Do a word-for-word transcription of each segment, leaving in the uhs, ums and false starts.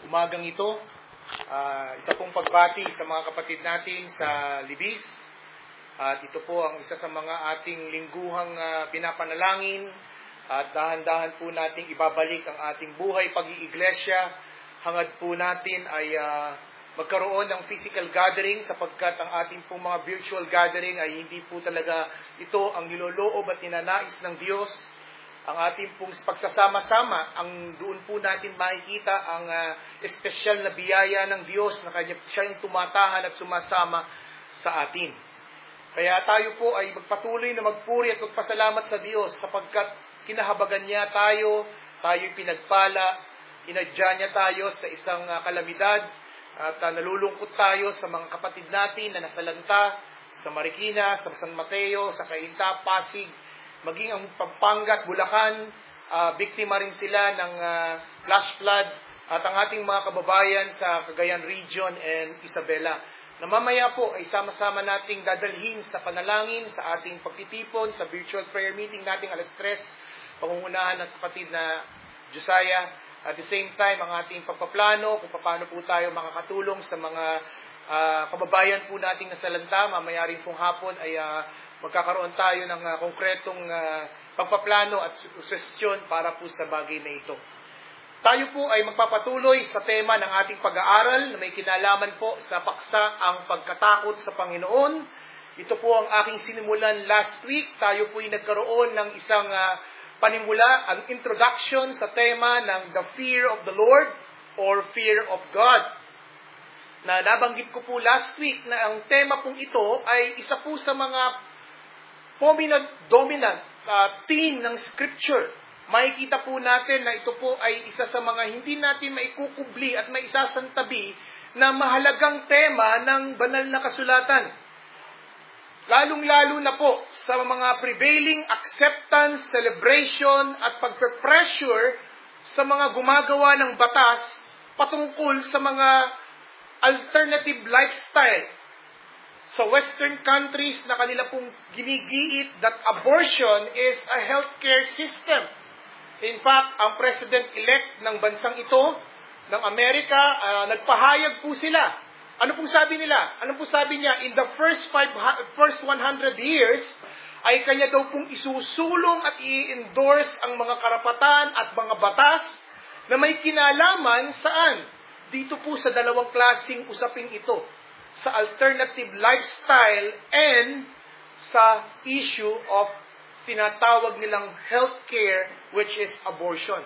umagang ito. Uh, isa pong pagbati sa mga kapatid natin sa Libis. At ito po ang isa sa mga ating lingguhang uh, pinapanalangin. At dahan-dahan po nating ibabalik ang ating buhay pag-iiglesia. Hangad po natin ay uh, magkaroon ng physical gathering sapagkat ang ating pong mga virtual gathering ay hindi po talaga ito ang niloloob at ninanais ng Diyos. Ang ating pong pagsasama-sama, ang doon po natin makikita ang uh, espesyal na biyaya ng Diyos na kanya siya yung tumatahan at sumasama sa atin. Kaya tayo po ay magpatuloy na magpuri at magpasalamat sa Diyos sapagkat kinahabagan niya tayo, tayo'y pinagpala, inadya niya tayo sa isang uh, kalamidad at uh, nalulungkot tayo sa mga kapatid natin na nasalanta sa Marikina, sa San Mateo, sa Cainta, Pasig, maging ang Pampanga at Bulacan, uh, biktima rin sila ng uh, flash flood at ang ating mga kababayan sa Cagayan Region and Isabela. Na mamaya po ay sama-sama nating dadalhin sa panalangin sa ating pagtitipon sa virtual prayer meeting nating alas tres, pangungunahan ng kapatid na Josiah. At the same time, ang ating pagpaplano kung paano po tayo makakatulong sa mga uh, kababayan po nating nasalanta. Mamaya rin pong hapon ay uh, magkakaroon tayo ng uh, konkretong uh, pagpaplano at sugestion para po sa bagay na ito. Tayo po ay magpapatuloy sa tema ng ating pag-aaral na may kinalaman po sa paksa ang pagkatakot sa Panginoon. Ito po ang aking sinimulan last week. Tayo po ay nagkaroon ng isang uh, panimula, ang introduction sa tema ng the fear of the Lord or fear of God. Na nabanggit ko po last week na ang tema pong ito ay isa po sa mga dominant, dominant uh, theme ng Scripture. Makikita po natin na ito po ay isa sa mga hindi natin maikukubli at maisasantabi na mahalagang tema ng banal na kasulatan. Lalong-lalo na po sa mga prevailing acceptance, celebration at pagpe-pressure sa mga gumagawa ng batas patungkol sa mga alternative lifestyle. Sa Western countries na kanila pong ginigiit that abortion is a healthcare system. In fact, ang president-elect ng bansang ito, ng Amerika, uh, nagpahayag po sila. Ano pong sabi nila? Ano pong sabi niya? In the first five, first one hundred years, ay kanya daw pong isusulong at i-endorse ang mga karapatan at mga batas na may kinalaman saan? Dito po sa dalawang klaseng usaping ito. Sa alternative lifestyle and sa issue of tinatawag nilang healthcare, which is abortion.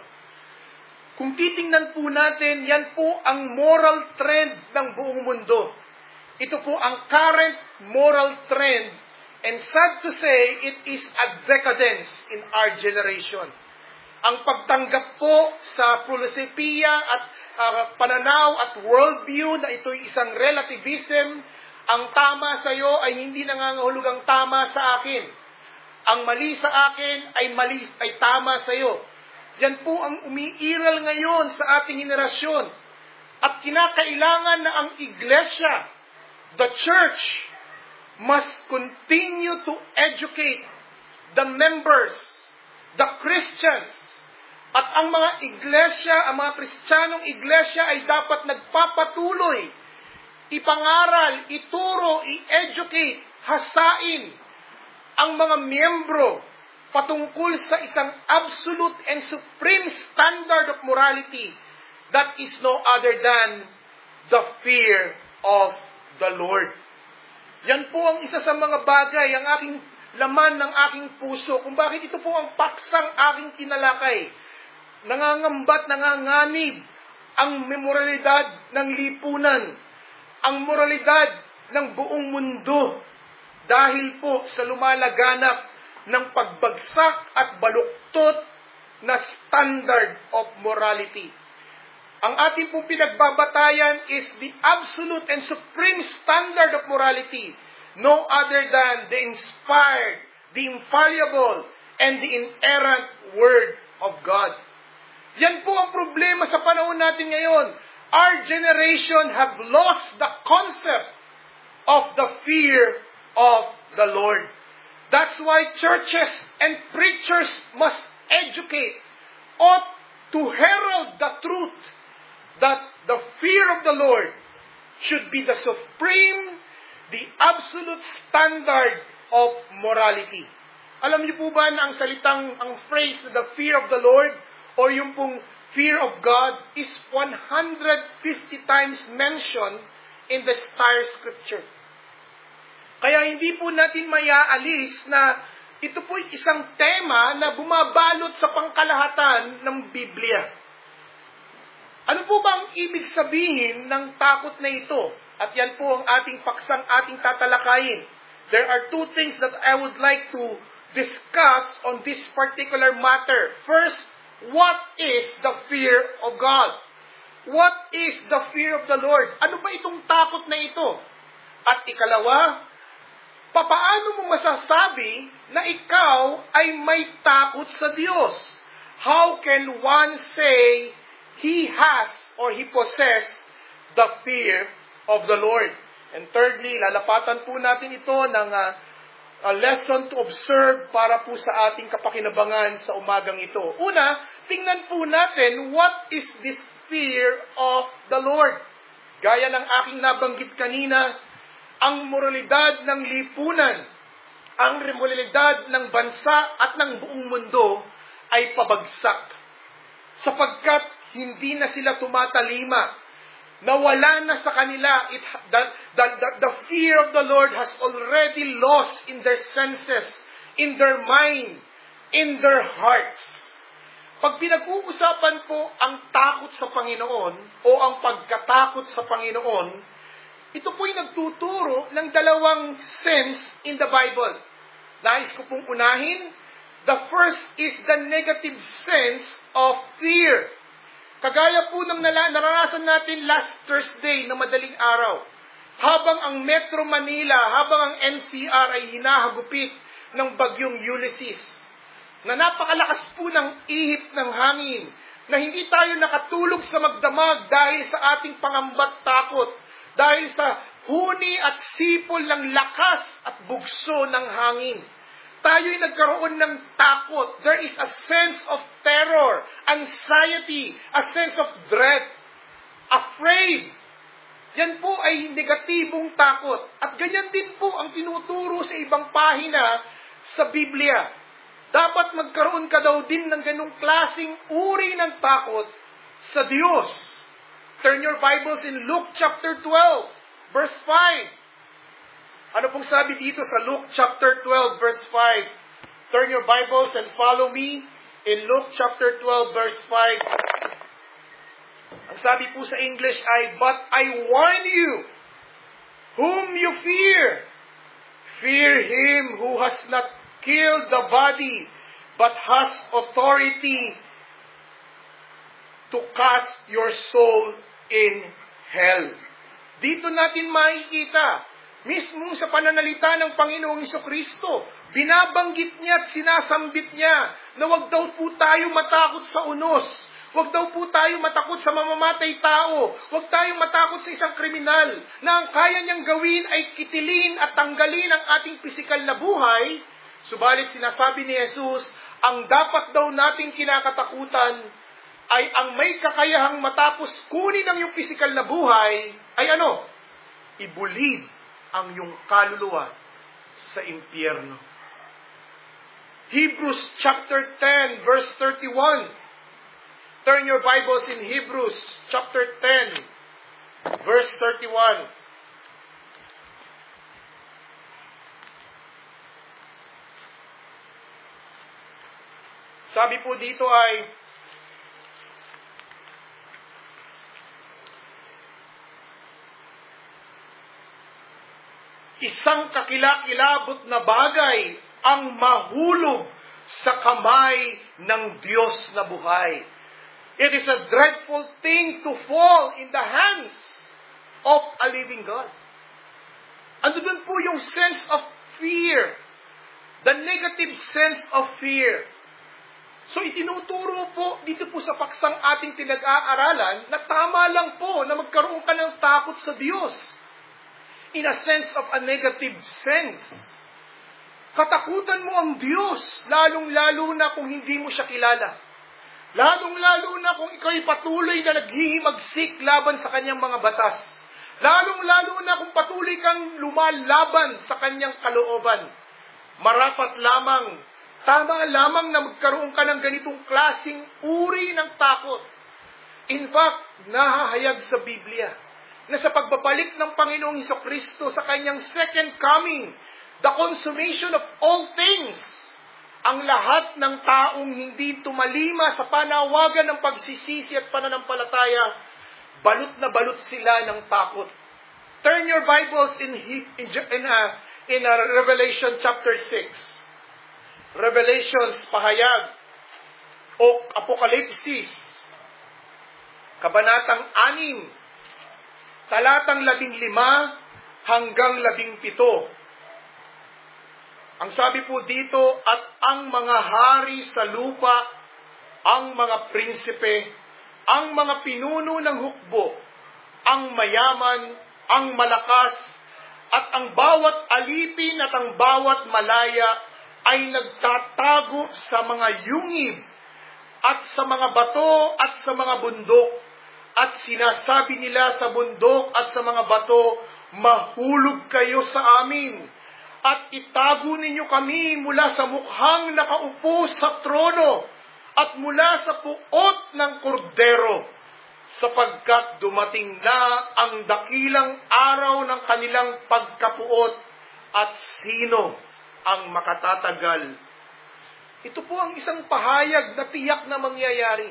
Kung titingnan po natin, yan po ang moral trend ng buong mundo. Ito po ang current moral trend, and sad to say, it is a decadence in our generation. Ang pagtanggap po sa filosofiya at uh, pananaw at worldview na ito'y isang relativism, ang tama sa iyo ay hindi nangangahulugang tama sa akin. Ang mali sa akin ay mali ay tama sa iyo. Yan po ang umiiral ngayon sa ating henerasyon. At kinakailangan na ang iglesia, the church, must continue to educate the members, the Christians. At ang mga iglesia, ang mga Kristiyanong iglesia ay dapat nagpapatuloy, ipangaral, ituro, i-educate, hasain ang mga miyembro patungkol sa isang absolute and supreme standard of morality that is no other than the fear of the Lord. Yan po ang isa sa mga bagay, ang aking laman ng aking puso, kung bakit ito po ang paksang aking tinalakay. Nangangambat, nanganganib ang moralidad ng lipunan, ang moralidad ng buong mundo, dahil po sa lumalaganap ng pagbagsak at baluktot na standard of morality. Ang ating pong pinagbabatayan is the absolute and supreme standard of morality, no other than the inspired, the infallible, and the inerrant Word of God. Yan po ang problema sa panahon natin ngayon. Our generation have lost the concept of the fear of the Lord. That's why churches and preachers must educate, ought to herald the truth that the fear of the Lord should be the supreme, the absolute standard of morality. Alam niyo po ba na ang salitang, ang phrase na the fear of the Lord, or yung pong fear of God, is one hundred fifty times mentioned in the entire Scripture. Kaya hindi po natin mayaalis na ito po isang tema na bumabalot sa pangkalahatan ng Biblia. Ano po ba ang ibig sabihin ng takot na ito? At yan po ang ating paksang ating tatalakayin. There are two things that I would like to discuss on this particular matter. First, what is the fear of God? What is the fear of the Lord? Ano ba itong takot na ito? At ikalawa, papaano mo masasabi na ikaw ay may takot sa Diyos? How can one say he has or he possess the fear of the Lord? And thirdly, lalapatan po natin ito ng uh, a lesson to observe para po sa ating kapakinabangan sa umagang ito. Una, tingnan po natin what is this fear of the Lord. Gaya ng aking nabanggit kanina, ang moralidad ng lipunan, ang moralidad ng bansa at ng buong mundo ay pabagsak. Sapagkat hindi na sila tumatalima. Nawala na sa kanila. It, the, the, the, the fear of the Lord has already lost in their senses, in their mind, in their hearts. Pag pinag-uusapan po ang takot sa Panginoon o ang pagkatakot sa Panginoon, ito po'y nagtuturo ng dalawang sense in the Bible. Nais ko pong unahin, the first is the negative sense of fear. Kagaya po ng naranasan natin last Thursday na madaling araw. Habang ang Metro Manila, habang ang N C R ay hinahagupit ng bagyong Ulysses, na napakalakas po ng ihip ng hangin, na hindi tayo nakatulog sa magdamag dahil sa ating pangambat takot, dahil sa huni at sipol ng lakas at bugso ng hangin. Tayo'y nagkaroon ng takot. There is a sense of terror, anxiety, a sense of dread, afraid. Yan po ay negatibong takot. At ganyan din po ang tinuturo sa ibang pahina sa Biblia. Dapat magkaroon ka daw din ng ganung klaseng uri ng takot sa Diyos. Turn your Bibles in Luke chapter twelve, verse five. Ano pong sabi dito sa Luke chapter twelve, verse five? Turn your Bibles and follow me in Luke chapter twelve, verse five. Ang sabi po sa English ay, "But I warn you, whom you fear, fear him who has not killed the body, but has authority to cast your soul in hell." Dito natin makikita, mismo sa pananalita ng Panginoong Jesucristo, binabanggit niya at sinasambit niya na wag daw po tayo matakot sa unos. Wag daw po tayo matakot sa mamamatay tao. Wag tayong matakot sa isang kriminal na ang kaya niyang gawin ay kitilin at tanggalin ang ating pisikal na buhay. Subalit sinasabi ni Jesus, ang dapat daw nating kinakatakutan ay ang may kakayahang matapos kunin ang iyong pisikal na buhay ay ano? Ibulid ang iyong kaluluwa sa impyerno. Hebrews chapter ten, verse thirty-one. Turn your Bibles in Hebrews chapter ten, verse thirty-one. Sabi po dito ay, isang kakilakilabot na bagay ang mahulog sa kamay ng Diyos na buhay. It is a dreadful thing to fall in the hands of a living God. Ano dun po yung sense of fear? The negative sense of fear. So itinuturo po dito po sa paksang ating pinag-aaralan na tama lang po na magkaroon ka ng takot sa Diyos. In a sense of a negative sense. Katakutan mo ang Diyos, lalong-lalo na kung hindi mo siya kilala. Lalong-lalo na kung ikaw'y patuloy na naghihimagsik laban sa kanyang mga batas. Lalong-lalo na kung patuloy kang lumalaban sa kanyang kalooban. Marapat lamang, tama lamang na magkaroon ka ng ganitong klaseng uri ng takot. In fact, nahahayag sa Biblia na sa pagbabalik ng Panginoong Hesukristo sa kanyang second coming, the consummation of all things, ang lahat ng taong hindi tumalima sa panawagan ng pagsisisi at pananampalataya, balot na balot sila ng takot. Turn your Bibles in in in, uh, in uh, Revelation chapter six. Revelations, pahayag, o Apokalipsis, kabanatang anim, talatang labing lima hanggang labing pito. Ang sabi po dito, at ang mga hari sa lupa, ang mga prinsipe, ang mga pinuno ng hukbo, ang mayaman, ang malakas, at ang bawat alipin at ang bawat malaya ay nagtatago sa mga yungib at sa mga bato at sa mga bundok. At sinasabi nila sa bundok at sa mga bato, mahulog kayo sa amin. At itago ninyo kami mula sa mukhang nakaupo sa trono at mula sa puot ng kordero, sapagkat dumating na ang dakilang araw ng kanilang pagkapuot at sino ang makatatagal. Ito po ang isang pahayag na tiyak na mangyayari.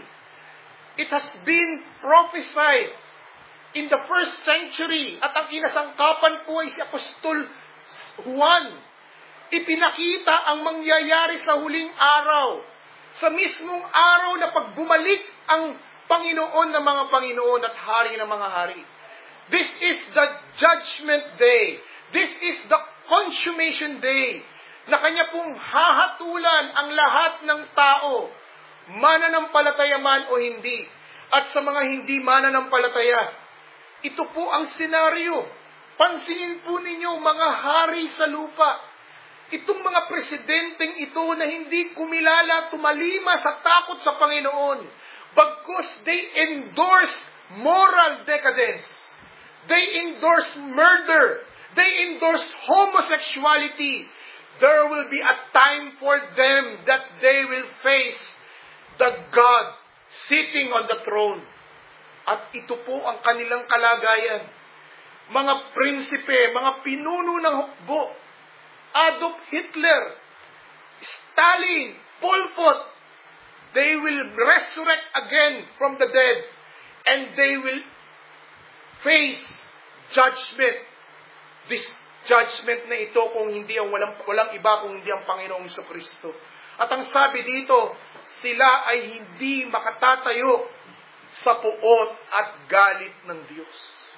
It has been prophesied in the first century at ang kinasangkapan po ay si Apostol Juan. Ipinakita ang mangyayari sa huling araw, sa mismong araw na pagbumalik ang Panginoon ng mga Panginoon at Hari ng mga Hari. This is the judgment day. This is the consummation day na kanya pong hahatulan ang lahat ng tao, mananampalataya man o hindi, at sa mga hindi mananampalataya. Ito po ang senaryo. Pansinin po ninyo, mga hari sa lupa, itong mga presidenteng ito na hindi kumilala, tumalima sa takot sa Panginoon, bagkus they endorse moral decadence, they endorse murder, they endorse homosexuality, there will be a time for them that they will face the God sitting on the throne. At ito po ang kanilang kalagayan. Mga prinsipe, mga pinuno ng hukbo, Adolf Hitler, Stalin, Pol Pot, they will resurrect again from the dead and they will face judgment. This judgment na ito kung hindi ang walang, walang iba kung hindi ang Panginoong Hesukristo. At ang sabi dito, sila ay hindi makatatayo sa puot at galit ng Diyos.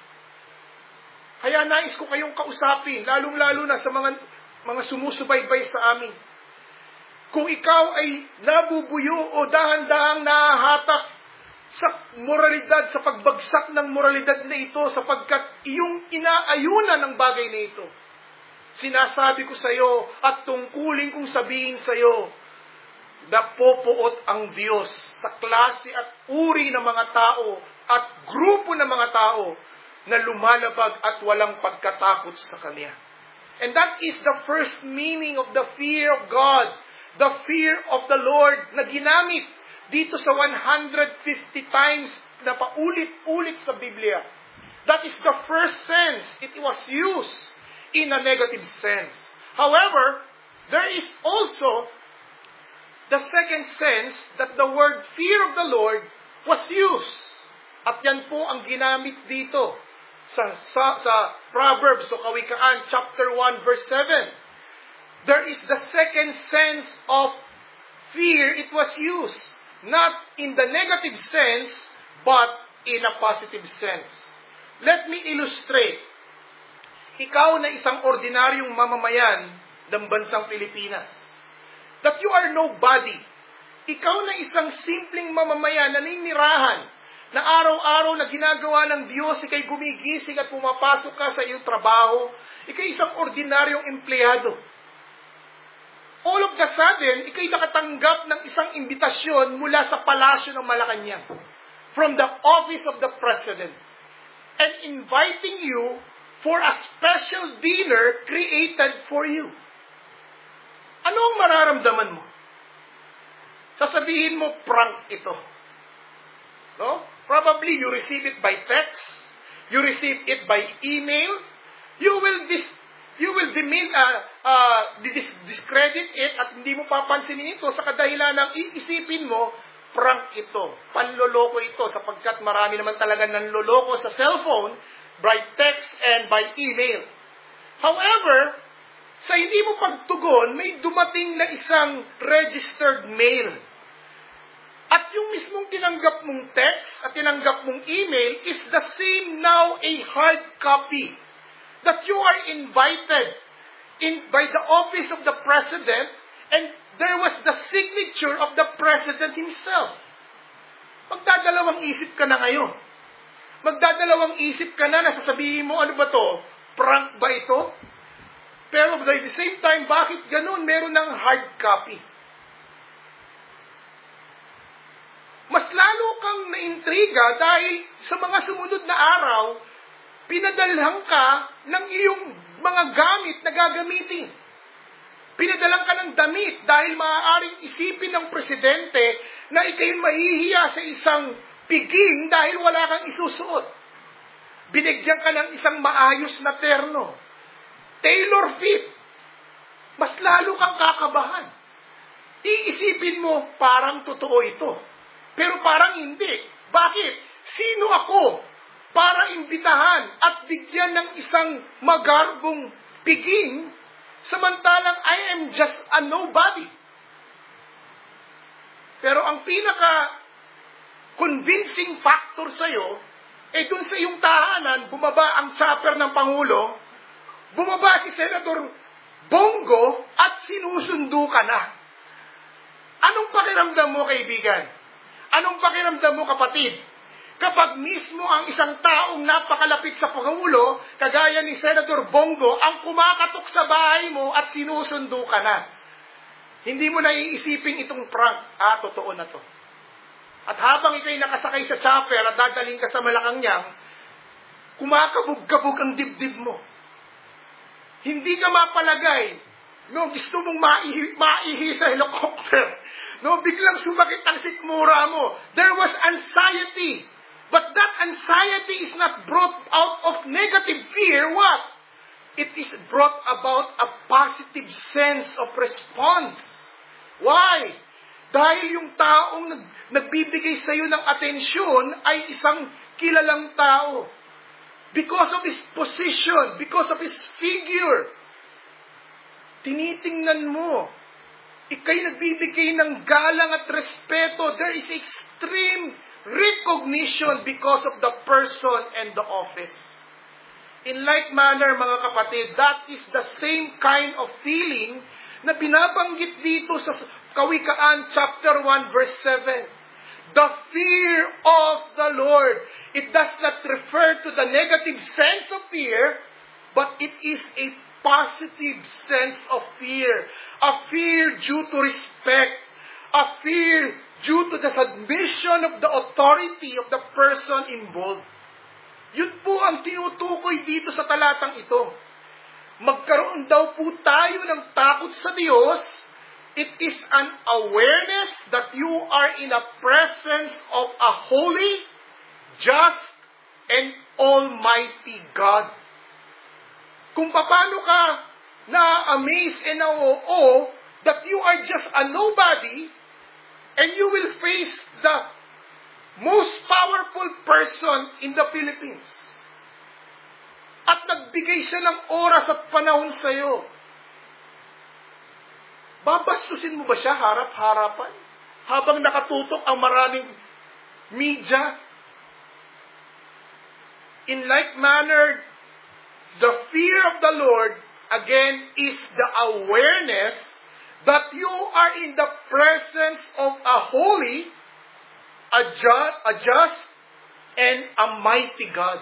Kaya nais ko kayong kausapin, lalong-lalo na sa mga mga sumusubaybay sa amin. Kung ikaw ay nabubuyo o dahan-dahang nahahatak sa moralidad, sa pagbagsak ng moralidad na ito, sapagkat iyong inaayunan ng bagay na ito, sinasabi ko sa iyo at tungkulin kong sabihin sa iyo, napopuot ang Diyos sa klase at uri ng mga tao at grupo ng mga tao na lumalabag at walang pagkatakot sa Kanya. And that is the first meaning of the fear of God, the fear of the Lord, na ginamit dito sa one hundred fifty times na paulit-ulit sa Biblia. That is the first sense. It was used in a negative sense. However, there is also the second sense that the word fear of the Lord was used. At yan po ang ginamit dito sa, sa, sa Proverbs o Kawikaan chapter one verse seven. There is the second sense of fear. It was used not in the negative sense but in a positive sense. Let me illustrate. Ikaw na isang ordinaryong mamamayan ng bansang Pilipinas, that you are nobody. Ikaw na isang simpleng mamamayan na ninirahan, na araw-araw na ginagawa ng Diyos, ikay gumigising at pumapasok ka sa iyong trabaho, ikay isang ordinaryong empleyado. all of the sudden, ikay nakatanggap ng isang imbitasyon mula sa palasyo ng Malacanang, from the office of the President, and inviting you for a special dinner created for you. Ano ang mararamdaman mo? Sasabihin mo, prank ito. No? Probably you receive it by text, you receive it by email, you will dis you will demean, uh, uh, dis- discredit it at hindi mo papansinin ito sa kadahilan ng iisipin mo, prank ito, panloloko ito, sapagkat marami naman talaga nanloloko sa cellphone, by text and by email. However, sa hindi mo pagtugon, may dumating na isang registered mail. At yung mismong tinanggap mong text at tinanggap mong email is the same now a hard copy that you are invited in by the office of the President, and there was the signature of the President himself. Magdadalawang isip ka na ngayon. Magdadalawang isip ka na na sasabihin mo, ano ba to? Prank ba ito? Pero at the same time, bakit ganun? Meron ng hard copy. Mas lalo kang naintriga dahil sa mga sumunod na araw, pinadalhan ka ng iyong mga gamit na gagamitin. Pinadalang ka ng damit dahil maaaring isipin ng presidente na ikay mahihiya sa isang piging dahil wala kang isusuot. Binigyan ka ng isang maayos na terno. Tailor fit. Mas lalo kang kakabahan. Iisipin mo, parang totoo ito. Pero parang hindi. Bakit? Sino ako para imbitahan at bigyan ng isang magarbong piging samantalang I am just a nobody? Pero ang pinaka convincing factor sa'yo, eh dun sa iyong tahanan, bumaba ang chopper ng Pangulo, bumaba si Senator Bongo at sinusundo ka na. Anong pakiramdam mo, kaibigan? Anong pakiramdam mo, kapatid? Kapag mismo ang isang taong napakalapit sa Pangulo, kagaya ni Senator Bongo, ang kumakatok sa bahay mo at sinusundo ka na. Hindi mo na iisipin itong prank. Ah, totoo na to. At habang ikay nakasakay sa chopper at dadaling ka sa Malacanang, kumakabog-kabog ang dibdib mo. Hindi ka mapalagay. No, gusto mong maihi, maihi sa helicopter. No, biglang sumakit ang sikmura mo. There was anxiety. But that anxiety is not brought out of negative fear. What? It is brought about a positive sense of response. Why? Dahil yung taong nag, nagbibigay sa iyo ng atensyon ay isang kilalang tao. Because of his position, because of his figure. Tinitingnan mo. Ika'y nagbibigay ng galang at respeto. There is extreme recognition because of the person and the office. In like manner, mga kapatid, that is the same kind of feeling na binabanggit dito sa Kawikaan chapter one verse seven. The fear of the Lord. It does not refer to the negative sense of fear, but it is a positive sense of fear. A fear due to respect. A fear due to the submission of the authority of the person involved. Yun po ang tinutukoy dito sa talatang ito. Magkaroon daw po tayo ng takot sa Diyos. It is an awareness that you are in the presence of a holy, just, and almighty God. Kung paano ka na-amaze and na-oo that you are just a nobody, and you will face the most powerful person in the Philippines. At nagbigay siya ng oras at panahon sa iyo. Babastusin mo ba siya harap-harapan? Habang nakatutok ang maraming media? In like manner, the fear of the Lord, again, is the awareness that you are in the presence of a holy, a just, a just, and a mighty God.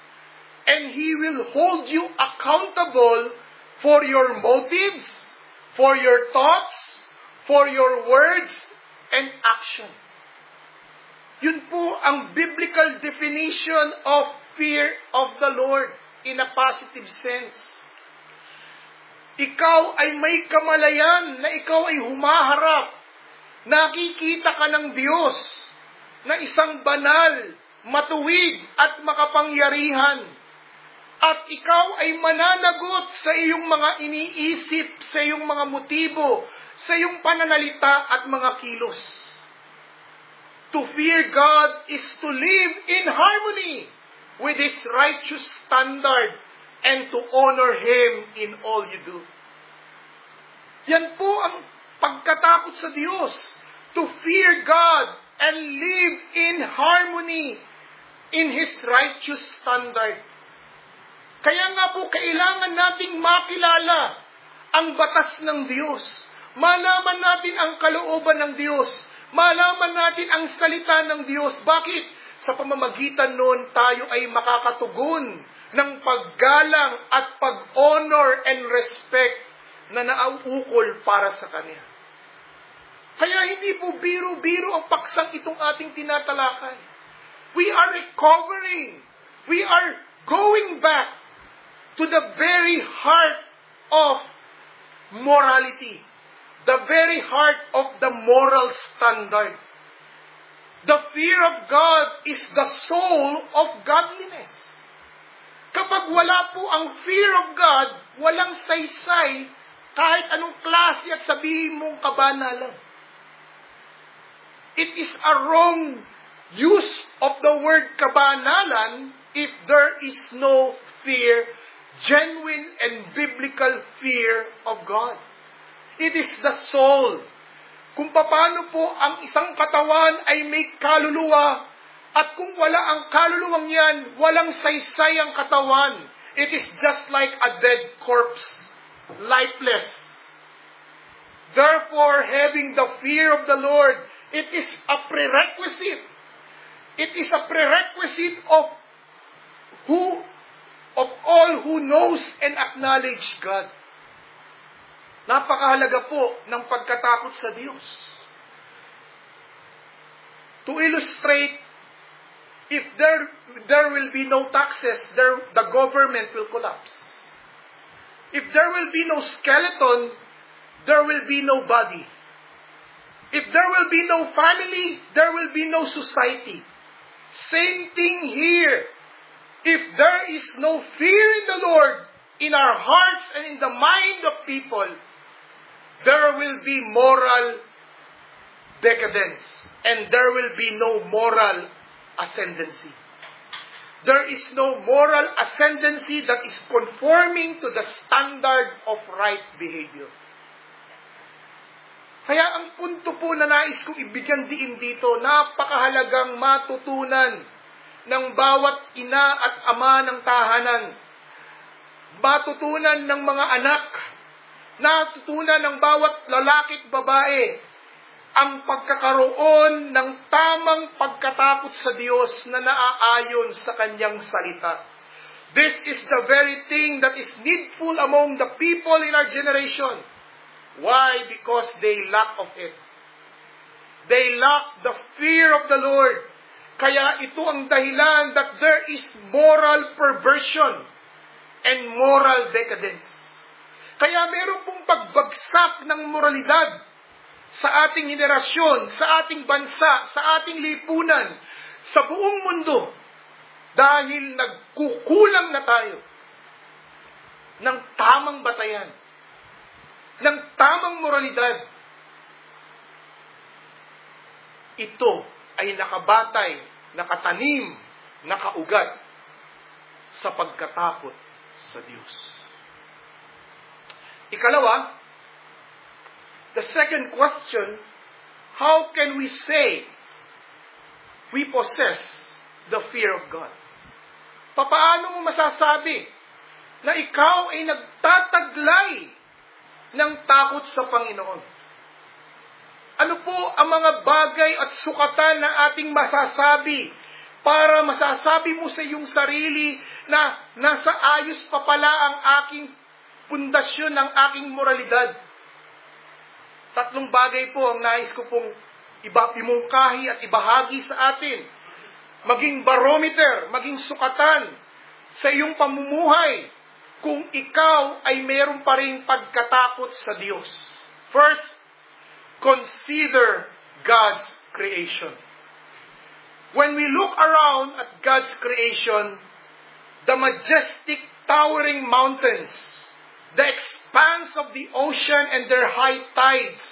And He will hold you accountable for your motives, for your thoughts, for your words, and action. Yun po ang biblical definition of fear of the Lord in a positive sense. Ikaw ay may kamalayan na ikaw ay humaharap. Nakikita ka ng Diyos na isang banal, matuwid at makapangyarihan. At ikaw ay mananagot sa iyong mga iniisip, sa iyong mga motibo, sa iyong pananalita at mga kilos. To fear God is to live in harmony with His righteous standard and to honor Him in all you do. Yan po ang pagkatakot sa Diyos. To fear God and live in harmony in His righteous standard. Kaya nga po, kailangan nating makilala ang batas ng Diyos. Malaman natin ang kalooban ng Diyos. Malaman natin ang salita ng Diyos. Bakit? Sa pamamagitan noon, tayo ay makakatugon ng paggalang at pag-honor and respect na nauukol para sa Kanya. Kaya hindi po biro-biro ang paksang itong ating tinatalakay. We are recovering. We are going back to the very heart of morality. The very heart of the moral standard. The fear of God is the soul of godliness. Kapag wala po ang fear of God, walang saysay kahit anong klase at sabihin mong kabanalan. It is a wrong use of the word kabanalan if there is no fear, genuine and biblical fear of God. It is the soul. Kung paano po ang isang katawan ay may kaluluwa, at kung wala ang kaluluwang yan, walang saysay ang katawan. It is just like a dead corpse, lifeless. Therefore, having the fear of the Lord, it is a prerequisite. It is a prerequisite of who, of all who knows and acknowledge God. Napakahalaga po ng pagkatakot sa Diyos. To illustrate, if there there will be no taxes, there, the government will collapse. If there will be no skeleton, there will be no body. If there will be no family, there will be no society. Same thing here. If there is no fear in the Lord, in our hearts and in the mind of people, there will be moral decadence, and there will be no moral ascendancy. There is no moral ascendancy that is conforming to the standard of right behavior. Kaya ang punto po na nais kong ibigyan diin dito, napakahalagang matutunan ng bawat ina at ama ng tahanan, matutunan ng mga anak, natutunan ng bawat lalaki at babae ang pagkakaroon ng tamang pagkatakot sa Diyos na naaayon sa Kanyang salita. This is the very thing that is needful among the people in our generation. Why? Because they lack of it. They lack the fear of the Lord. Kaya ito ang dahilan that there is moral perversion and moral decadence. Kaya meron pong pagbagsak ng moralidad sa ating henerasyon, sa ating bansa, sa ating lipunan, sa buong mundo, dahil nagkukulang na tayo ng tamang batayan, ng tamang moralidad. Ito ay nakabatay, nakatanim, nakaugat sa pagkatakot sa Diyos. Ikalawa, the second question, how can we say we possess the fear of God? Papaano mo masasabi na ikaw ay nagtataglay ng takot sa Panginoon? Ano po ang mga bagay at sukatan na ating masasabi para masasabi mo sa iyong sarili na nasa ayos pa pala ang aking pundasyon ng aking moralidad? Tatlong bagay po ang nais ko pong iba, imungkahi at ibahagi sa atin. Maging barometer, maging sukatan sa iyong pamumuhay kung ikaw ay mayroon pa ring pagkatakot sa Diyos. First, consider God's creation. When we look around at God's creation, the majestic towering mountains, the expanse of the ocean and their high tides,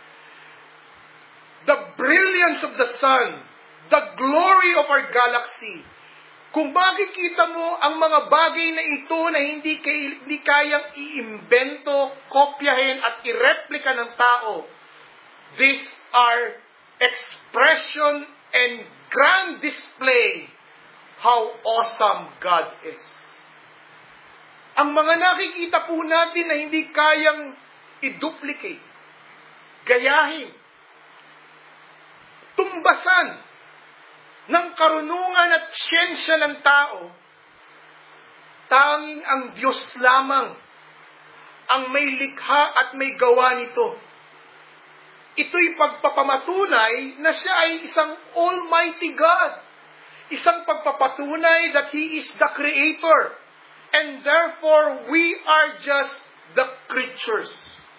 the brilliance of the sun, the glory of our galaxy. Kung makikita mo ang mga bagay na ito na hindi, kay, hindi kayang iimbento, kopyahin at ireplika ng tao, these are expression and grand display how awesome God is. Ang mga nakikita po natin na hindi kayang i-duplicate, gayahin, tumbasan ng karunungan at siyensya ng tao, tanging ang Diyos lamang ang may likha at may gawa nito. Ito'y pagpapamatunay na siya ay isang Almighty God. Isang pagpapatunay that He is the Creator. And therefore, we are just the creatures.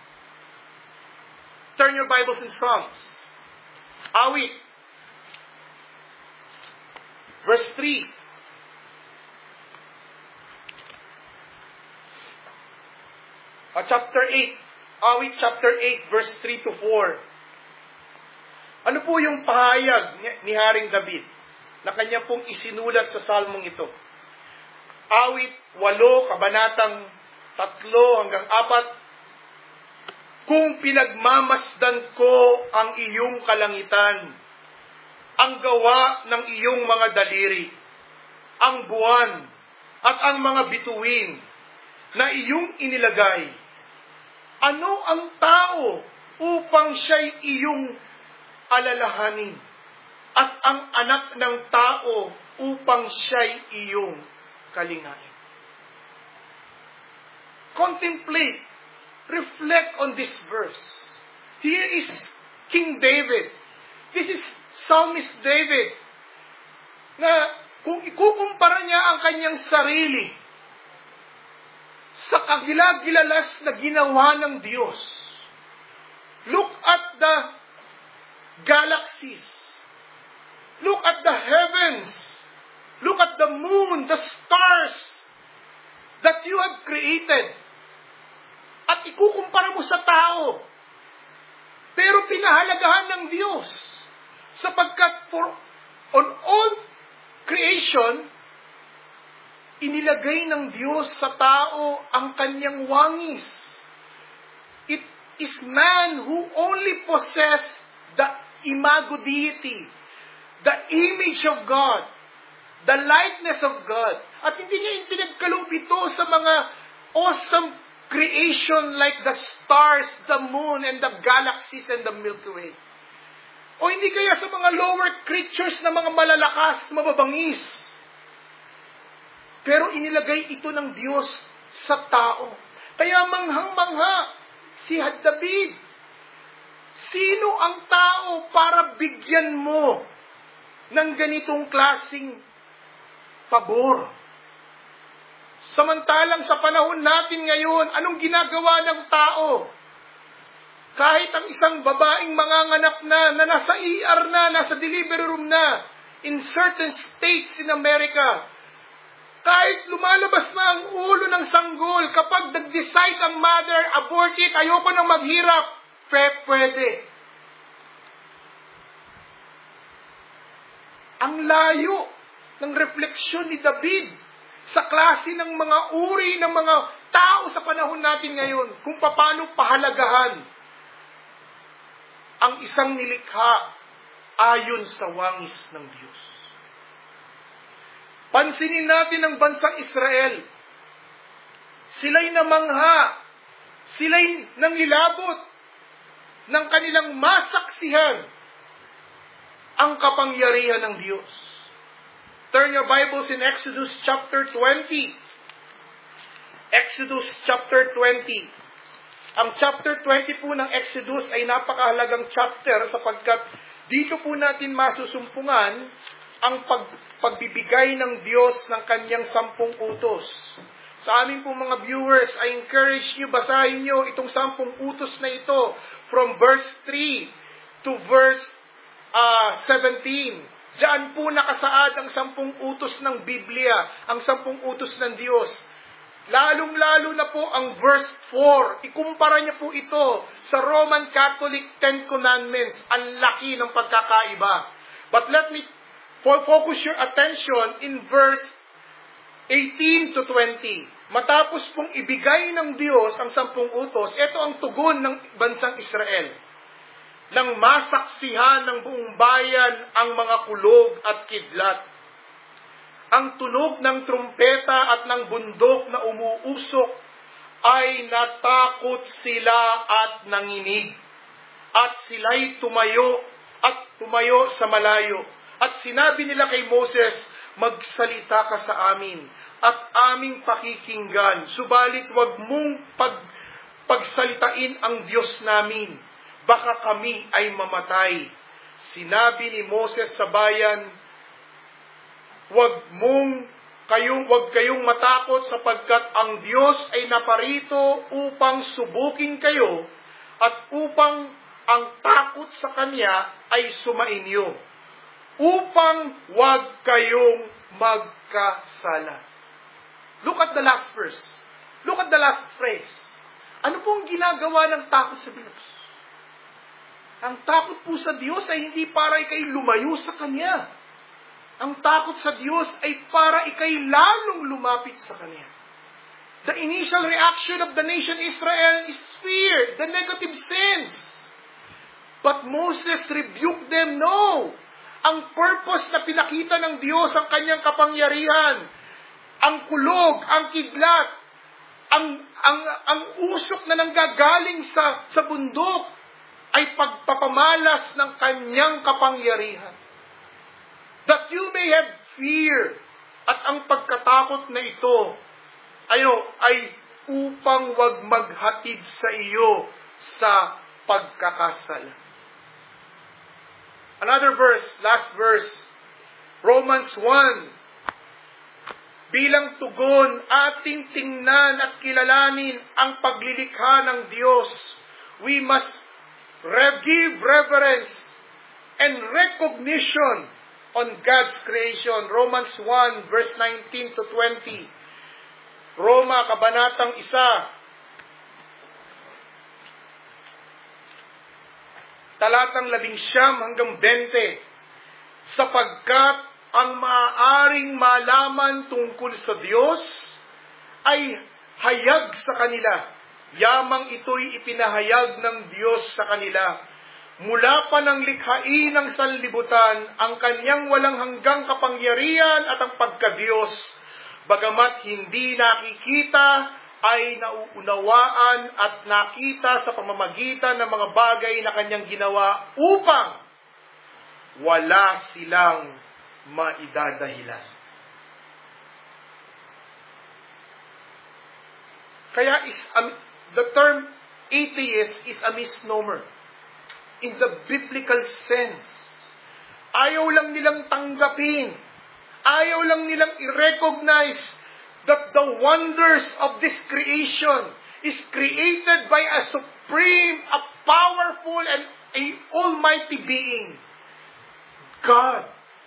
Turn your Bibles in Psalms. Awit. Verse three. Uh, chapter eight. Awit chapter eight, verse three to four. Ano po yung pahayag ni, ni Haring David na kanya pong isinulat sa salmong ito? Awit walo, kabanatang tatlo hanggang apat. Kung pinagmamasdan ko ang iyong kalangitan, ang gawa ng iyong mga daliri, ang buwan at ang mga bituin na iyong inilagay, ano ang tao upang siya'y iyong alalahanin? At ang anak ng tao upang siya'y iyong kalingain? Contemplate, reflect on this verse. Here is King David. This is Psalmist David. Na kung ikukumpara niya ang kanyang sarili sa kagilagilalas na ginawa ng Diyos. Look at the galaxies. Look at the heavens. Look at the moon, the stars that you have created. At ikukumpara mo sa tao. Pero pinahalagahan ng Diyos. Sapagkat for on all creation, inilagay ng Diyos sa tao ang kanyang wangis. It is man who only possess the imago deity, the image of God, the likeness of God. At hindi niya pinagkaloob ito sa mga awesome creation like the stars, the moon, and the galaxies, and the Milky Way. O hindi kaya sa mga lower creatures na mga malalakas, mababangis. Pero inilagay ito ng Diyos sa tao. Kaya manghang-mangha si David. Sino ang tao para bigyan mo ng ganitong klaseng pabor? Samantalang sa panahon natin ngayon, anong ginagawa ng tao? Kahit ang isang babaeng manganganak na, na nasa E R na, nasa delivery room na, in certain states in America, kahit lumalabas na ang ulo ng sanggol, kapag nag-decide ang mother, abort it, ayoko nang maghirap, pwede. Ang layo ng refleksyon ni David sa klase ng mga uri ng mga tao sa panahon natin ngayon, kung paano pahalagahan ang isang nilikha ayon sa wangis ng Diyos. Pansinin natin ang bansang Israel. Sila'y namangha, sila'y nangilabot ng kanilang masaksihan ang kapangyarihan ng Diyos. Turn your Bibles in Exodus chapter twenty. Exodus chapter twenty. Ang chapter twenty po ng Exodus ay napakahalagang chapter sapagkat dito po natin masusumpungan ang pag, pagbibigay ng Diyos ng kanyang sampung utos. Sa aming pong mga viewers, I encourage you, basahin nyo itong sampung utos na ito from verse three to verse uh, seventeen. Diyan po nakasaad ang sampung utos ng Biblia, ang sampung utos ng Diyos. Lalong-lalo na po ang verse four. Ikumpara niya po ito sa Roman Catholic Ten Commandments. Ang laki ng pagkakaiba. But let me focus your attention in verse eighteen to twenty. Matapos pong ibigay ng Diyos ang sampung utos, ito ang tugon ng bansang Israel. Nang masaksihan ng buong bayan ang mga kulog at kidlat. Ang tunog ng trumpeta at ng bundok na umuusok ay natakot sila at nanginig. At sila'y tumayo at tumayo sa malayo. At sinabi nila kay Moses, magsalita ka sa amin at aming pakikinggan. Subalit wag mong pag, pagsalitain ang Diyos namin. Baka kami ay mamatay. Sinabi ni Moses sa bayan, wag mong kayong, wag kayong matakot sapagkat ang Diyos ay naparito upang subukin kayo at upang ang takot sa Kanya ay sumainyo. Upang wag kayong magkasala. Look at the last verse. Look at the last phrase. Ano pong ginagawa ng takot sa Diyos? Ang takot po sa Diyos ay hindi para ikay lumayo sa Kanya. Ang takot sa Diyos ay para ikay lalong lumapit sa Kanya. The initial reaction of the nation Israel is fear, the negative sense. But Moses rebuked them, no. Ang purpose na pinakita ng Diyos ang Kanyang kapangyarihan, ang kulog, ang kidlat, ang, ang, ang usok na nanggagaling sa, sa bundok, ay pagpapamalas ng Kanyang kapangyarihan. That you may have fear. At ang pagkatakot na ito ayo, ay upang wag maghatid sa iyo sa pagkakasala. Another verse, last verse, Romans one. Bilang tugon, ating tingnan at kilalanin ang paglilikha ng Diyos. We must give reverence and recognition on God's creation. Romans one, verse nineteen to twenty. Roma, kabanatang isa. Talatang labing siyam hanggang bente. Sapagkat ang maaaring malaman tungkol sa Diyos ay hayag sa kanila. Yamang ito'y ipinahayag ng Diyos sa kanila. Mula pa ng likhain ng sanlibutan, ang Kanyang walang hanggang kapangyarihan at ang pagka-Diyos, bagamat hindi nakikita, ay nauunawaan at nakita sa pamamagitan ng mga bagay na Kanyang ginawa upang wala silang maidadahilan. Kaya is um, the term atheist is a misnomer in the biblical sense. Ayaw lang nilang tanggapin, ayaw lang nilang i-recognize that the wonders of this creation is created by a supreme, a powerful, and a almighty being, God.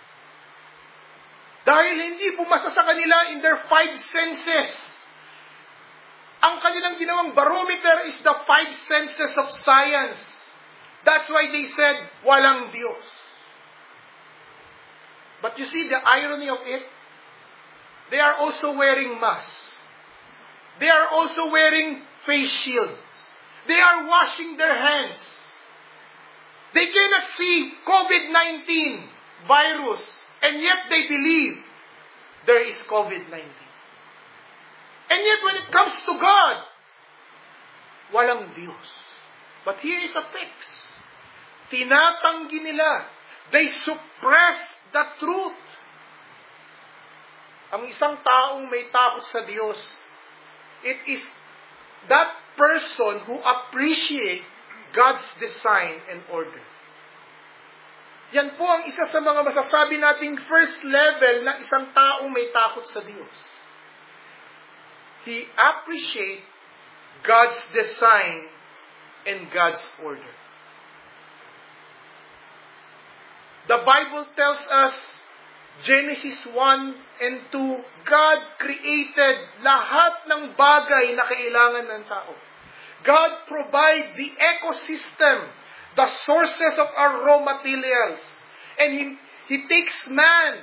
Dahil hindi pumasa sa kanila in their five senses. Ang kanilang ginawang barometer is the five senses of science. That's why they said, walang Diyos. But you see the irony of it? They are also wearing masks. They are also wearing face shield. They are washing their hands. They cannot see COVID nineteen virus, and yet they believe there is COVID nineteen. And yet when it comes to God, walang Diyos. But here is a fix. Tinatanggi nila. They suppress the truth. Ang isang taong may takot sa Diyos, it is that person who appreciate God's design and order. Yan po ang isa sa mga masasabi nating first level na isang taong may takot sa Diyos. He appreciate God's design and God's order. The Bible tells us, Genesis one and two, God created lahat ng bagay na kailangan ng tao. God provides the ecosystem, the sources of our raw materials. And He, he takes man.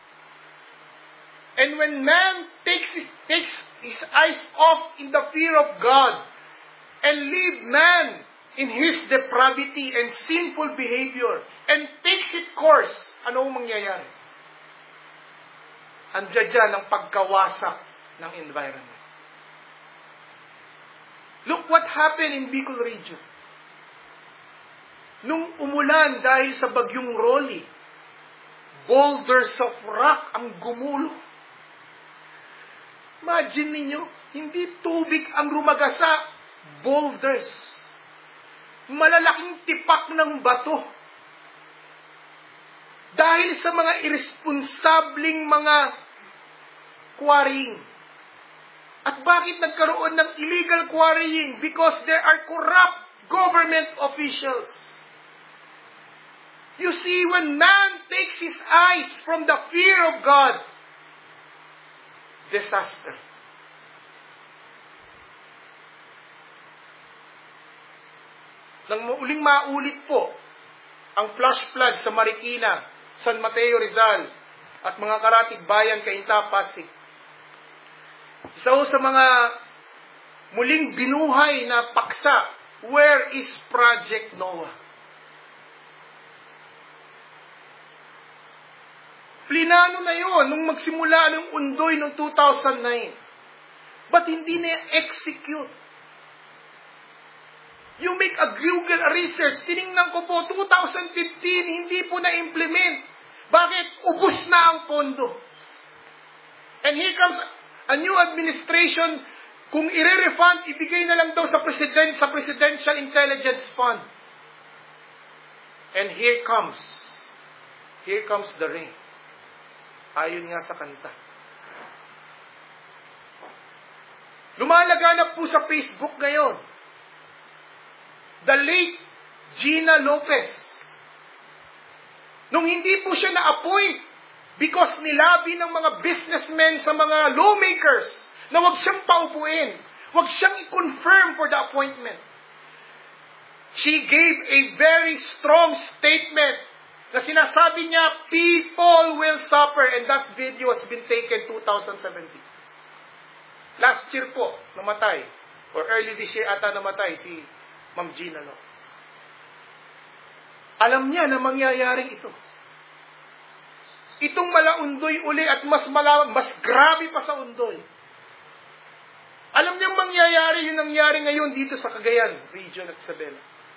And when man takes his, takes his eyes off in the fear of God and leave man in his depravity and sinful behavior and takes its course, ano ang mangyayari? Andiyan dyan ang pagkawasak ng environment. Look what happened in Bicol region. Nung umulan dahil sa bagyong Rolly, boulders of rock ang gumulo. Imagine ninyo, hindi tubig ang rumagasa, boulders. Malalaking tipak ng bato. Dahil sa mga irresponsableng mga quarrying. At bakit nagkaroon ng illegal quarrying? Because there are corrupt government officials. You see, when man takes his eyes from the fear of God, disaster. Nang uling maulit po ang flash flood sa Marikina, San Mateo, Rizal, at mga karatig bayan Cainta, Pasig. Isa sa mga muling binuhay na paksa, where is Project Noah? Plinano na yon nung magsimula ng undoy noong two thousand nine. But hindi na-execute. You make a Google research, tinignan ko po, two thousand fifteen, hindi po na-implement. Bakit? Ubus na ang pondo. And here comes a new administration, kung i-refund, ibigay na lang daw sa president, sa Presidential Intelligence Fund. And here comes, here comes the rain. Ayon nga sa kanta. Lumalaganap po sa Facebook ngayon, the late Gina Lopez. Nung hindi po siya na-appoint because nilabi ng mga businessmen sa mga lawmakers na wag siyang paupuin, wag siyang i-confirm for the appointment. She gave a very strong statement na sinasabi niya, people will suffer, and that video has been taken two thousand seventeen. Last year po, namatay, or early this year ata namatay si Ma'am Gina Lopez. Alam niya na mangyayaring ito. Itong malaundoy uli at mas mala, mas grabe pa sa undoy. Alam niyang mangyayari yung nangyari ngayon dito sa Cagayan region at Isabela.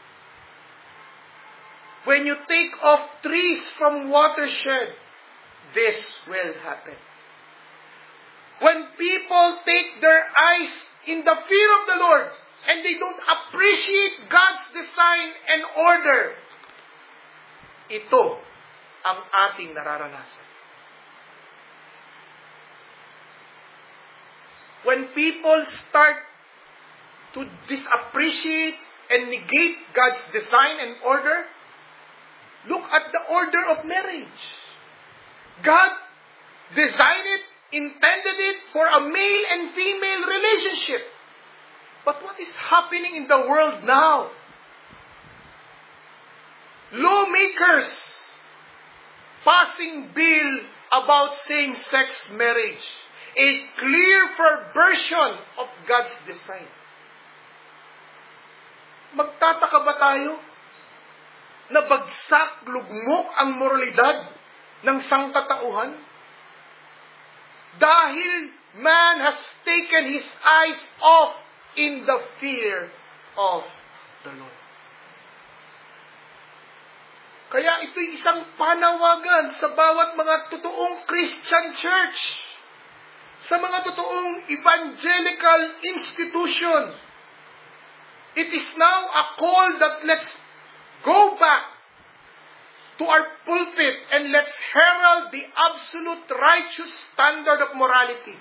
When you take off trees from watershed, this will happen. When people take their eyes in the fear of the Lord and they don't appreciate God's design and order, ito ang ating nararanasan. When people start to disappreciate and negate God's design and order, look at the order of marriage. God designed it, intended it for a male and female relationship. But what is happening in the world now? Lawmakers passing bill about same-sex marriage. A clear perversion of God's design. Magtataka ba tayo na bagsak, lugmok ang moralidad ng sangkatauhan? Dahil man has taken his eyes off in the fear of the Lord. Kaya ito'y isang panawagan sa bawat mga totoong Christian church, sa mga totoong evangelical institution, It is now a call that let's go back to our pulpit and let's herald the absolute righteous standard of morality.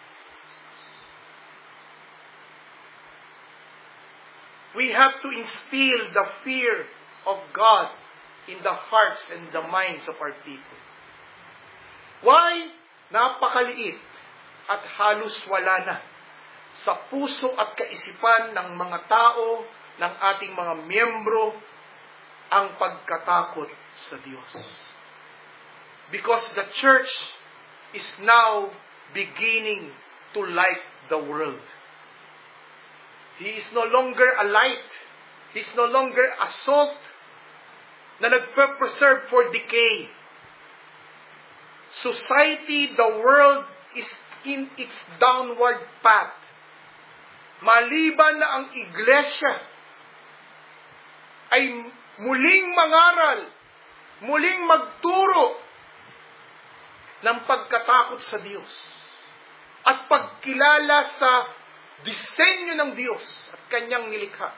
We have to instill the fear of God in the hearts and the minds of our people. Why? Napakaliit at halos wala na sa puso at kaisipan ng mga tao, ng ating mga miyembro, ang pagkatakot sa Diyos. Because the church is now beginning to light the world. He is no longer a light. He is no longer a salt na nagpe-preserve for decay. Society, the world, is in its downward path. Maliban na ang iglesia ay muling mangaral, muling magturo ng pagkatakot sa Diyos at pagkilala sa disenyo ng Diyos at Kanyang nilikha,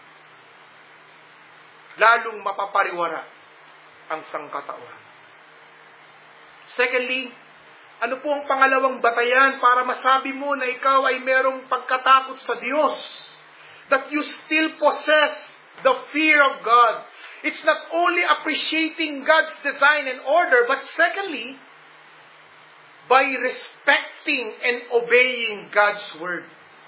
lalong mapapariwara ang sangkatauhan. Secondly, ano po ang pangalawang batayan para masabi mo na ikaw ay merong pagkatakot sa Diyos? That you still possess the fear of God. It's not only appreciating God's design and order, but secondly, by respecting and obeying God's word.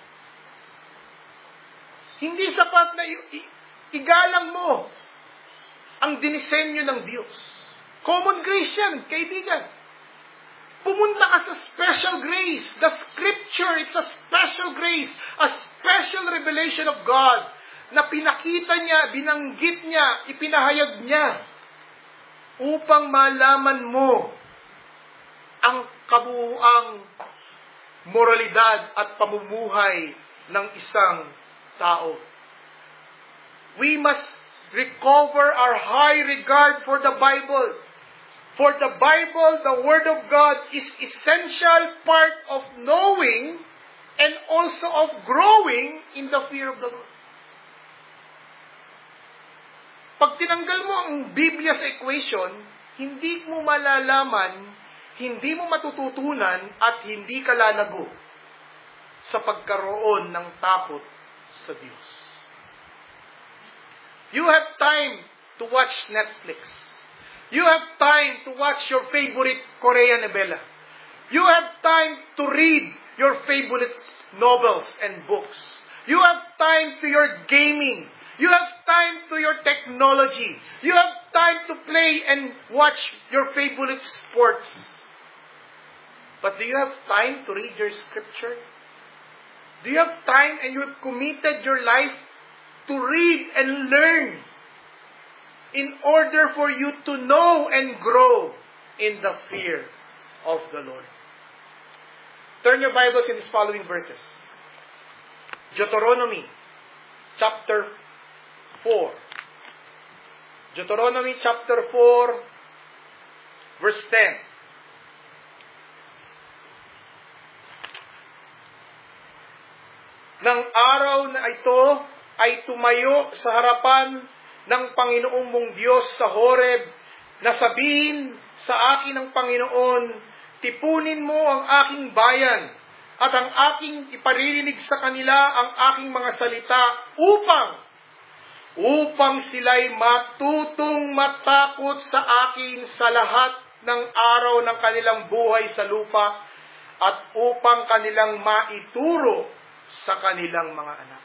Hindi sapat na i- igalang mo ang dinisenyo ng Diyos. Common grace yan, kaibigan. Pumunta ka sa special grace. The scripture, it's a special grace, a special revelation of God na pinakita niya, binanggit niya, ipinahayag niya upang malaman mo ang kabuuang moralidad at pamumuhay ng isang tao. We must recover our high regard for the Bible. For the Bible, the Word of God, is essential part of knowing and also of growing in the fear of the Lord. Pag tinanggal mo ang Biblia sa equation, hindi mo malalaman, hindi mo matututunan, at hindi ka lalago sa pagkaroon ng takot sa Diyos. You have time to watch Netflix. You have time to watch your favorite Korean novela. You have time to read your favorite novels and books. You have time to your gaming. You have time to your technology. You have time to play and watch your favorite sports. But do you have time to read your scripture? Do you have time and you have committed your life to read and learn in order for you to know and grow in the fear of the Lord? Turn your Bibles in these following verses. Deuteronomy chapter four. Deuteronomy chapter four, verse ten. Nang araw na ito ay tumayo sa harapan ng Panginoong mong Diyos sa Horeb, na sabihin sa akin ng Panginoon, tipunin mo ang aking bayan at ang aking iparirinig sa kanila ang aking mga salita upang upang sila'y matutong matakot sa akin sa lahat ng araw ng kanilang buhay sa lupa at upang kanilang maituro sa kanilang mga anak.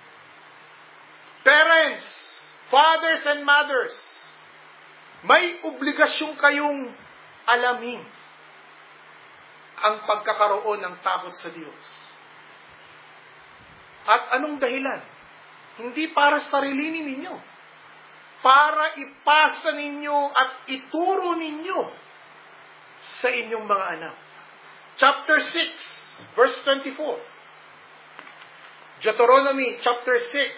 Parents, fathers and mothers, may obligasyon kayong alamin ang pagkakaroon ng takot sa Diyos. At anong dahilan? Hindi para sa sarili ninyo. Para ipasa ninyo at ituro ninyo sa inyong mga anak. Chapter six, verse twenty-four. Deuteronomy chapter six.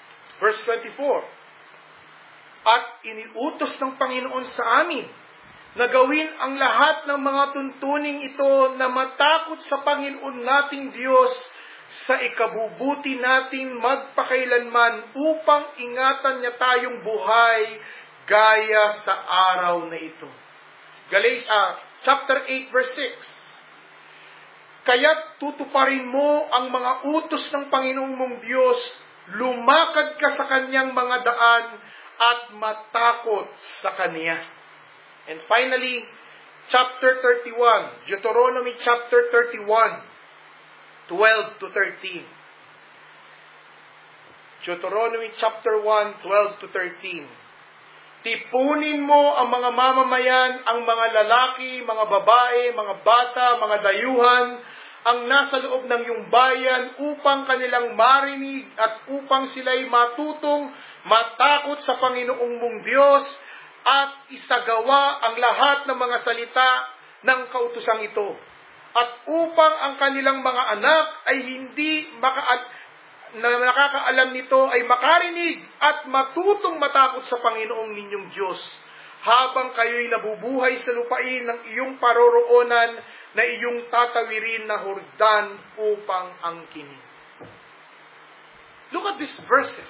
Verse twenty-four. At iniutos ng Panginoon sa amin na gawin ang lahat ng mga tuntuning ito na matakot sa Panginoon nating Diyos sa ikabubuti natin magpakailanman upang ingatan niya tayong buhay gaya sa araw na ito. Galatians uh, chapter eight verse six. Kaya't tutuparin mo ang mga utos ng Panginoong mong Diyos, lumakad ka sa kanyang mga daan at matakot sa kanya. And finally, chapter thirty-one, Deuteronomy chapter thirty-one, twelve to thirteen. Deuteronomy chapter one, twelve to thirteen. Tipunin mo ang mga mamamayan, ang mga lalaki, mga babae, mga bata, mga dayuhan, ang nasa loob ng iyong bayan upang kanilang marinig at upang sila'y matutong matakot sa Panginoong mong Diyos at isagawa ang lahat ng mga salita ng kautosang ito. At upang ang kanilang mga anak ay hindi maka, na nakakaalam nito ay makarinig at matutong matakot sa Panginoong ninyong Diyos habang kayo'y nabubuhay sa lupain ng iyong paroroonan na iyong tatawirin na Hordan upang angkinin. Look at these verses.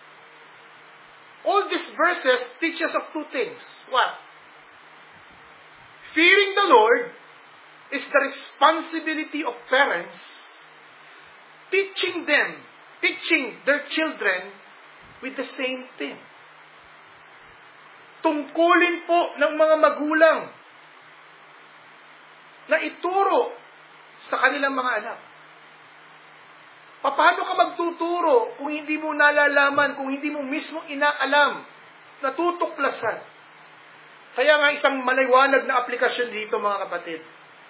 All these verses teach us of two things. What? Fearing the Lord is the responsibility of parents teaching them, teaching their children with the same thing. Tungkulin po ng mga magulang na ituro sa kanilang mga anak. Paano ka magtuturo kung hindi mo nalalaman, kung hindi mo mismo inaalam, natutuklasan? Kaya nga isang maliwanag na aplikasyon dito, mga kapatid.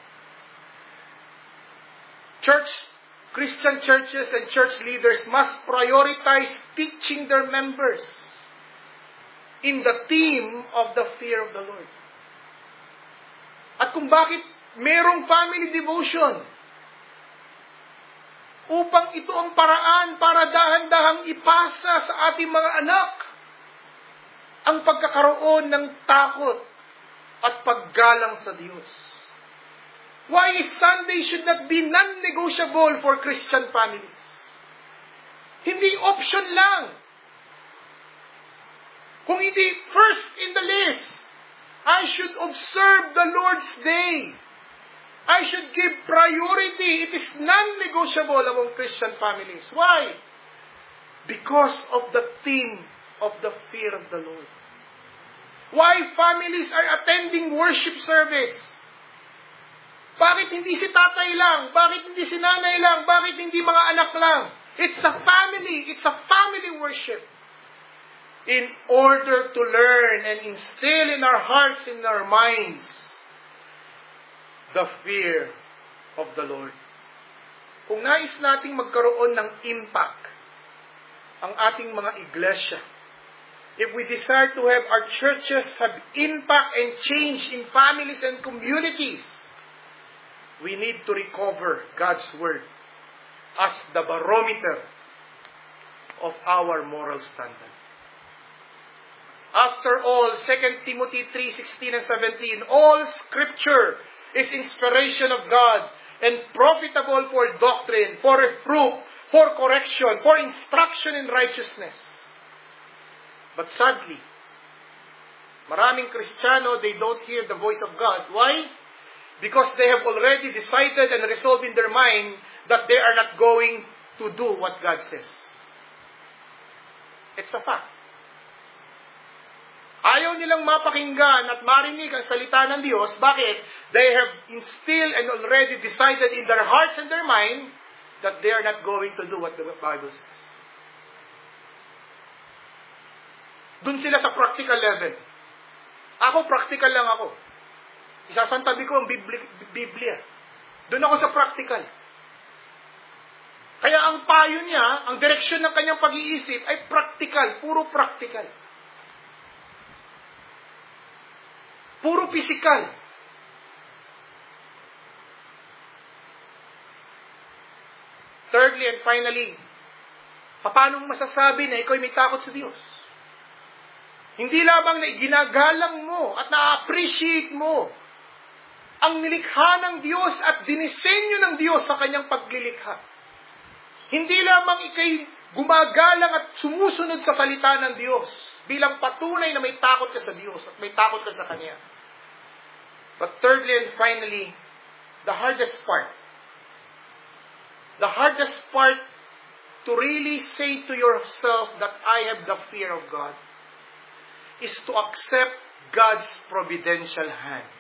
Church, Christian churches and church leaders must prioritize teaching their members in the theme of the fear of the Lord. At kung bakit merong family devotion, upang ito ang paraan para dahan-dahang ipasa sa ating mga anak ang pagkakaroon ng takot at paggalang sa Diyos. Why Sunday should not be non-negotiable for Christian families? Hindi option lang. Kung hindi first in the list, I should observe the Lord's Day. I should give priority. It is non-negotiable among Christian families. Why? Because of the theme of the fear of the Lord. Why families are attending worship service? Bakit hindi si tatay lang? Bakit hindi si nanay lang? Bakit hindi mga anak lang? It's a family. It's a family worship. In order to learn and instill in our hearts, in our minds, the fear of the Lord. Kung nais nating magkaroon ng impact ang ating mga iglesia, if we desire to have our churches have impact and change in families and communities, we need to recover God's Word as the barometer of our moral standard. After all, Second Timothy three sixteen and seventeen, all Scripture is inspiration of God and profitable for doctrine, for reproof, for correction, for instruction in righteousness. But sadly, maraming Kristiyano, they don't hear the voice of God. Why? Because they have already decided and resolved in their mind that they are not going to do what God says. It's a fact. Ayaw nilang mapakinggan at marinig ang salita ng Diyos. Bakit? They have instilled and already decided in their hearts and their mind that they are not going to do what the Bible says. Doon sila sa practical level. Ako, practical lang ako. Isasantabi ko ang Biblia. Doon ako sa practical. Kaya ang payo niya, ang direksyon ng kanyang pag-iisip ay practical, puro practical. Puro physical. Thirdly and finally, paano masasabi na ikaw ay may takot sa Diyos? Hindi lamang na iginagalang mo at na-appreciate mo ang nilikha ng Diyos at dinisenyo ng Diyos sa kanyang paglilikha. Hindi lamang ikay gumagalang at sumusunod sa salita ng Diyos bilang patunay na may takot ka sa Diyos at may takot ka sa Kanya. But thirdly and finally, the hardest part, the hardest part to really say to yourself that I have the fear of God is to accept God's providential hand.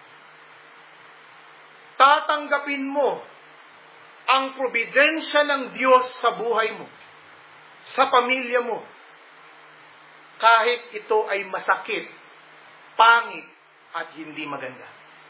Tatanggapin mo ang probidensya ng Diyos sa buhay mo, sa pamilya mo, kahit ito ay masakit, pangit, at hindi maganda.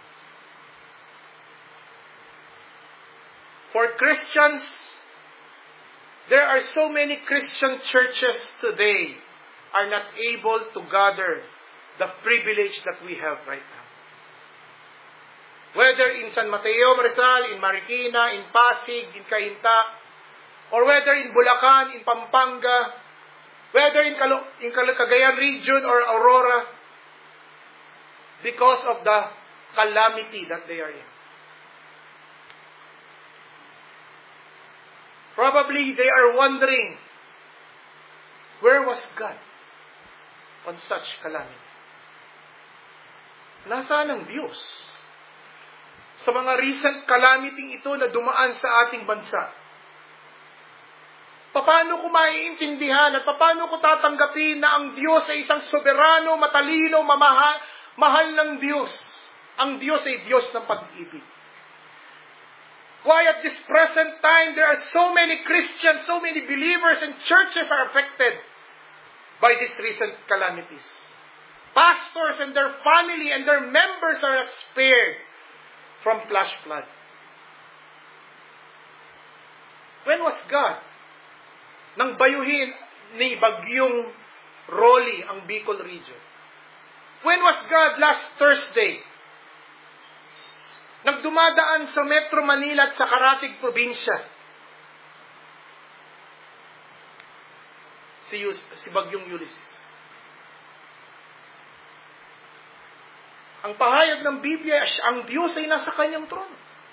For Christians, there are so many Christian churches today are not able to gather the privilege that we have right now. Whether in San Mateo, Rizal, in Marikina, in Pasig, in Cainta, or whether in Bulacan, in Pampanga, whether in, Calo- in Cagayan region or Aurora, because of the calamity that they are in. Probably they are wondering, where was God on such calamity? Nasaan ang Diyos sa mga recent calamity ito na dumaan sa ating bansa? Paano ko maiintindihan at paano ko tatanggapin na ang Diyos ay isang soberano, matalino, mamahal, mahal ng Diyos? Ang Diyos ay Diyos ng pag-ibig. Why at this present time there are so many Christians, so many believers and churches are affected by these recent calamities? Pastors and their family and their members are not spared from flash flood. When was God nang bayuhin ni Bagyong Rolly ang Bicol region? When was God last Thursday nang dumadaan sa Metro Manila at sa Karatig probinsya? Si, Yus, si Bagyong Ulysses. Ang pahayag ng Biblia, ang Diyos ay nasa kanyang trono.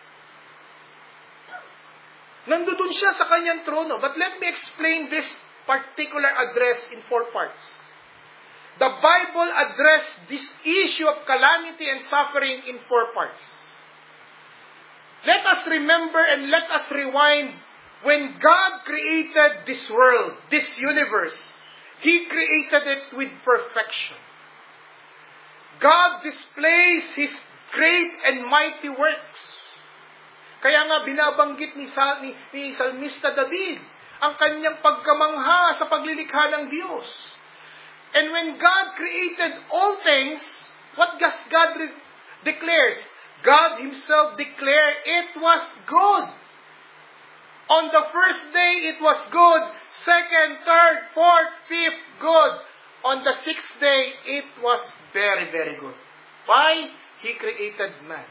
Nandoon siya sa kanyang trono. But let me explain this particular address in four parts. The Bible addressed this issue of calamity and suffering in four parts. Let us remember and let us rewind when God created this world, this universe. He created it with perfection. God displays His great and mighty works. Kaya nga binabanggit ni, ni, ni Salmista David ang kanyang pagkamangha sa paglilikha ng Diyos. And when God created all things, what does God re- declares? God Himself declared it was good. On the first day, it was good. Second, third, fourth, fifth, good. On the sixth day, it was very, very good. Why? He created man.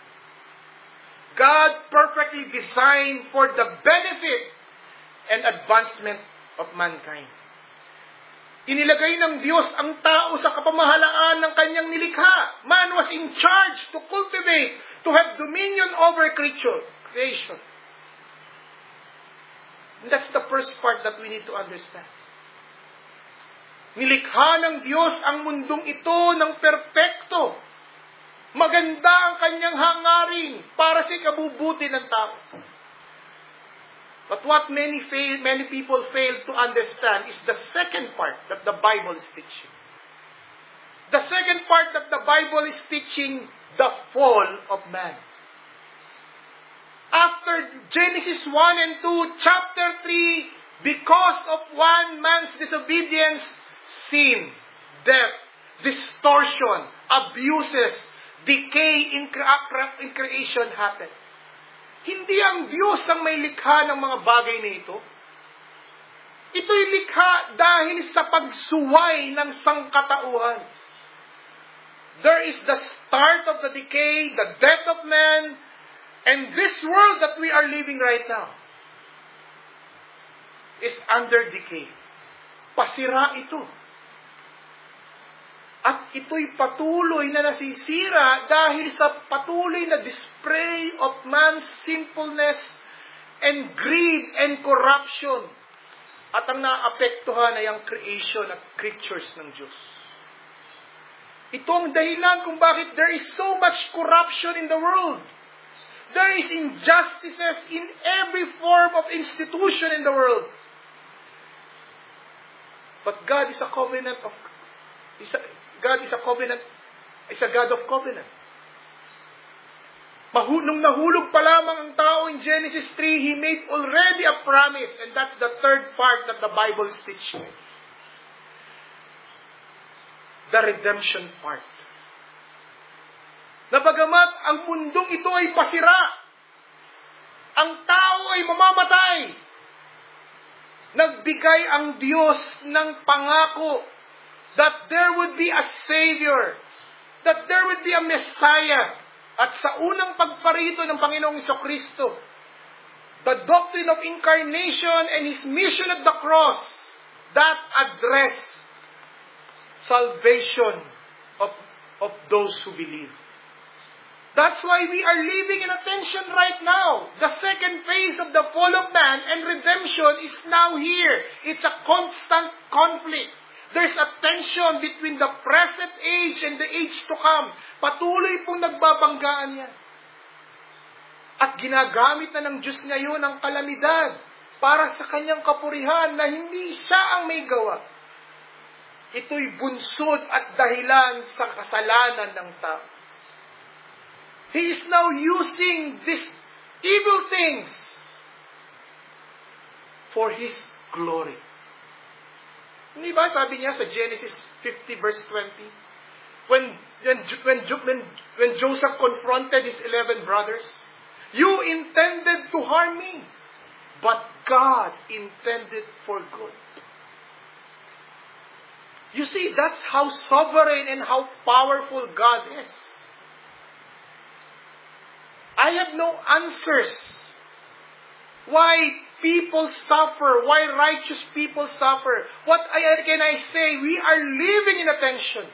God perfectly designed for the benefit and advancement of mankind. Inilagay ng Diyos ang tao sa kapamahalaan ng kanyang nilikha. Man was in charge to cultivate, to have dominion over creature, creation. And that's the first part that we need to understand. Nilikha ng Diyos ang mundong ito ng perpekto. Maganda ang kanyang hangarin para sa ikabubuti ng tao. But what many fail, many people fail to understand is the second part that the Bible is teaching. The second part that the Bible is teaching, the fall of man. After Genesis one and two, chapter three, because of one man's disobedience, sin, death, distortion, abuses, decay in, cre- in creation happen. Hindi ang Diyos ang may likha ng mga bagay na ito. Ito'y likha dahil sa pagsuway ng sangkatauhan. There is the start of the decay, the death of man, and this world that we are living right now is under decay. Pasira ito. ito'y patuloy na nasisira dahil sa patuloy na display of man's sinfulness and greed and corruption. At ang naapektuhan ay ang creation at creatures ng Diyos. Ito ang dahilan kung bakit there is so much corruption in the world. There is injustices in every form of institution in the world. But God is a covenant of is a, God is a covenant is a God of covenant. Mahu, nung nahulog pa lamang ang tao in Genesis three, He made already a promise, and that's the third part that the Bible is teaching. The redemption part. Na bagamat ang mundong ito ay pasira, ang tao ay mamamatay, nagbigay ang Diyos ng pangako that there would be a Savior, that there would be a Messiah. At sa unang pagparito ng Panginoong Jesucristo, the doctrine of incarnation and His mission at the cross, that address salvation of, of those who believe. That's why we are living in a tension right now. The second phase of the fall of man and redemption is now here. It's a constant conflict. There's a tension between the present age and the age to come. Patuloy pong nagbabanggaan yan. At ginagamit na ng Diyos ngayon ang kalamidad para sa kanyang kapurihan na hindi siya ang may gawa. Ito'y bunsod at dahilan sa kasalanan ng tao. He is now using these evil things for His glory. Hindi ba sabi niya sa Genesis fifty verse twenty? When, when, when, when, when Joseph confronted his eleven brothers, you intended to harm me, but God intended for good. You see, that's how sovereign and how powerful God is. I have no answers why people suffer, why righteous people suffer. What can I say? We are living in a tension.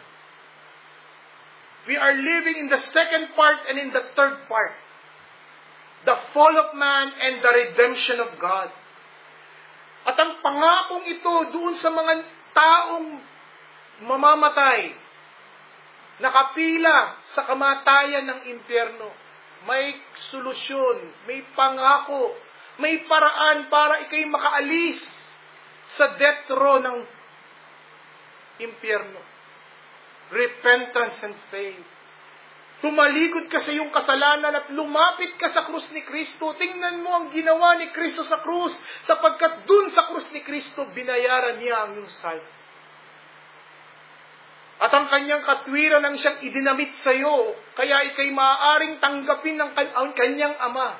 We are living in the second part and in the third part. The fall of man and the redemption of God. At ang pangakong ito doon sa mga taong mamamatay, nakapila sa kamatayan ng impyerno, may solusyon, may pangako, may paraan para ikay makaalis sa death row ng impyerno. Repentance and faith. Tumalikod ka sa iyong kasalanan at lumapit ka sa krus ni Kristo. Tingnan mo ang ginawa ni Kristo sa krus, sapagkat dun sa krus ni Kristo, binayaran niya ang iyong salva. At ang kanyang katwiran ang siyang idinamit sa iyo, kaya ikay maaaring tanggapin ng kanyang Ama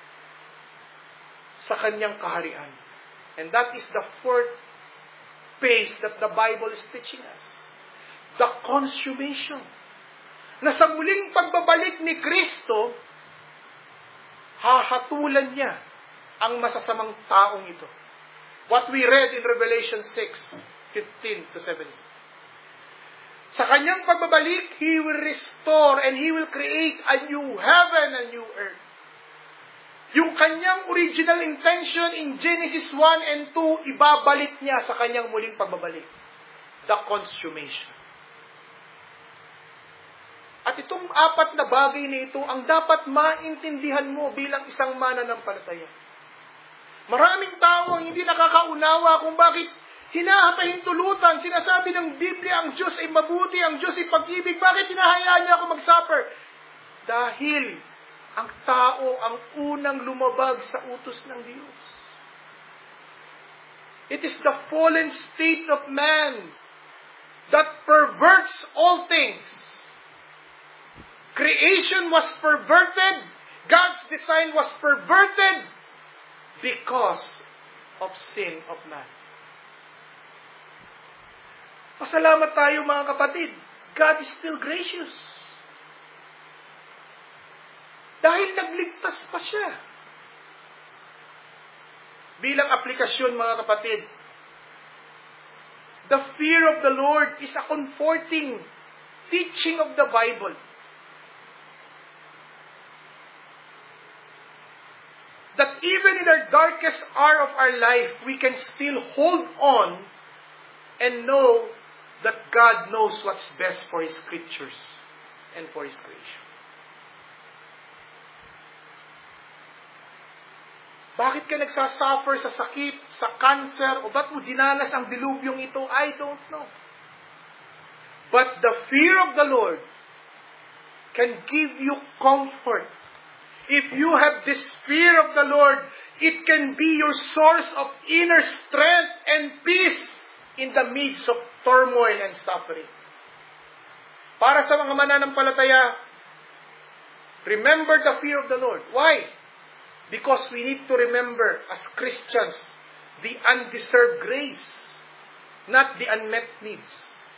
sa kanyang kaharian. And that is the fourth phase that the Bible is teaching us. The consummation. Na sa muling pagbabalik ni Kristo, hahatulan niya ang masasamang taong ito. What we read in Revelation six, fifteen to seventeen. Sa kanyang pagbabalik, He will restore and He will create a new heaven and new earth. Yung kanyang original intention in Genesis one and two, ibabalik niya sa kanyang muling pagbabalik. The consummation. At itong apat na bagay na ito ang dapat maintindihan mo bilang isang mananampalataya. Maraming tao ang hindi nakakaunawa kung bakit hinahapahintulutan, sinasabi ng Biblia, ang Diyos ay mabuti, ang Diyos ay pag-ibig. Bakit hinahayaan niya ako mag-suffer? Dahil ang tao ang unang lumabag sa utos ng Diyos. It is the fallen state of man that perverts all things. Creation was perverted. God's design was perverted because of sin of man. Pasalamat tayo mga kapatid. God is still gracious. Dahil nagligtas pa siya. Bilang aplikasyon mga kapatid, the fear of the Lord is a comforting teaching of the Bible. That even in the darkest hour of our life, we can still hold on and know that God knows what's best for His creatures and for His creation. Bakit ka nagsasuffer sa sakit, sa cancer, o ba't mo dinanas ang dilubyong ito? I don't know. But the fear of the Lord can give you comfort. If you have this fear of the Lord, it can be your source of inner strength and peace in the midst of turmoil and suffering. Para sa mga mananampalataya, remember the fear of the Lord. Why? Because we need to remember as Christians the undeserved grace, not the unmet needs.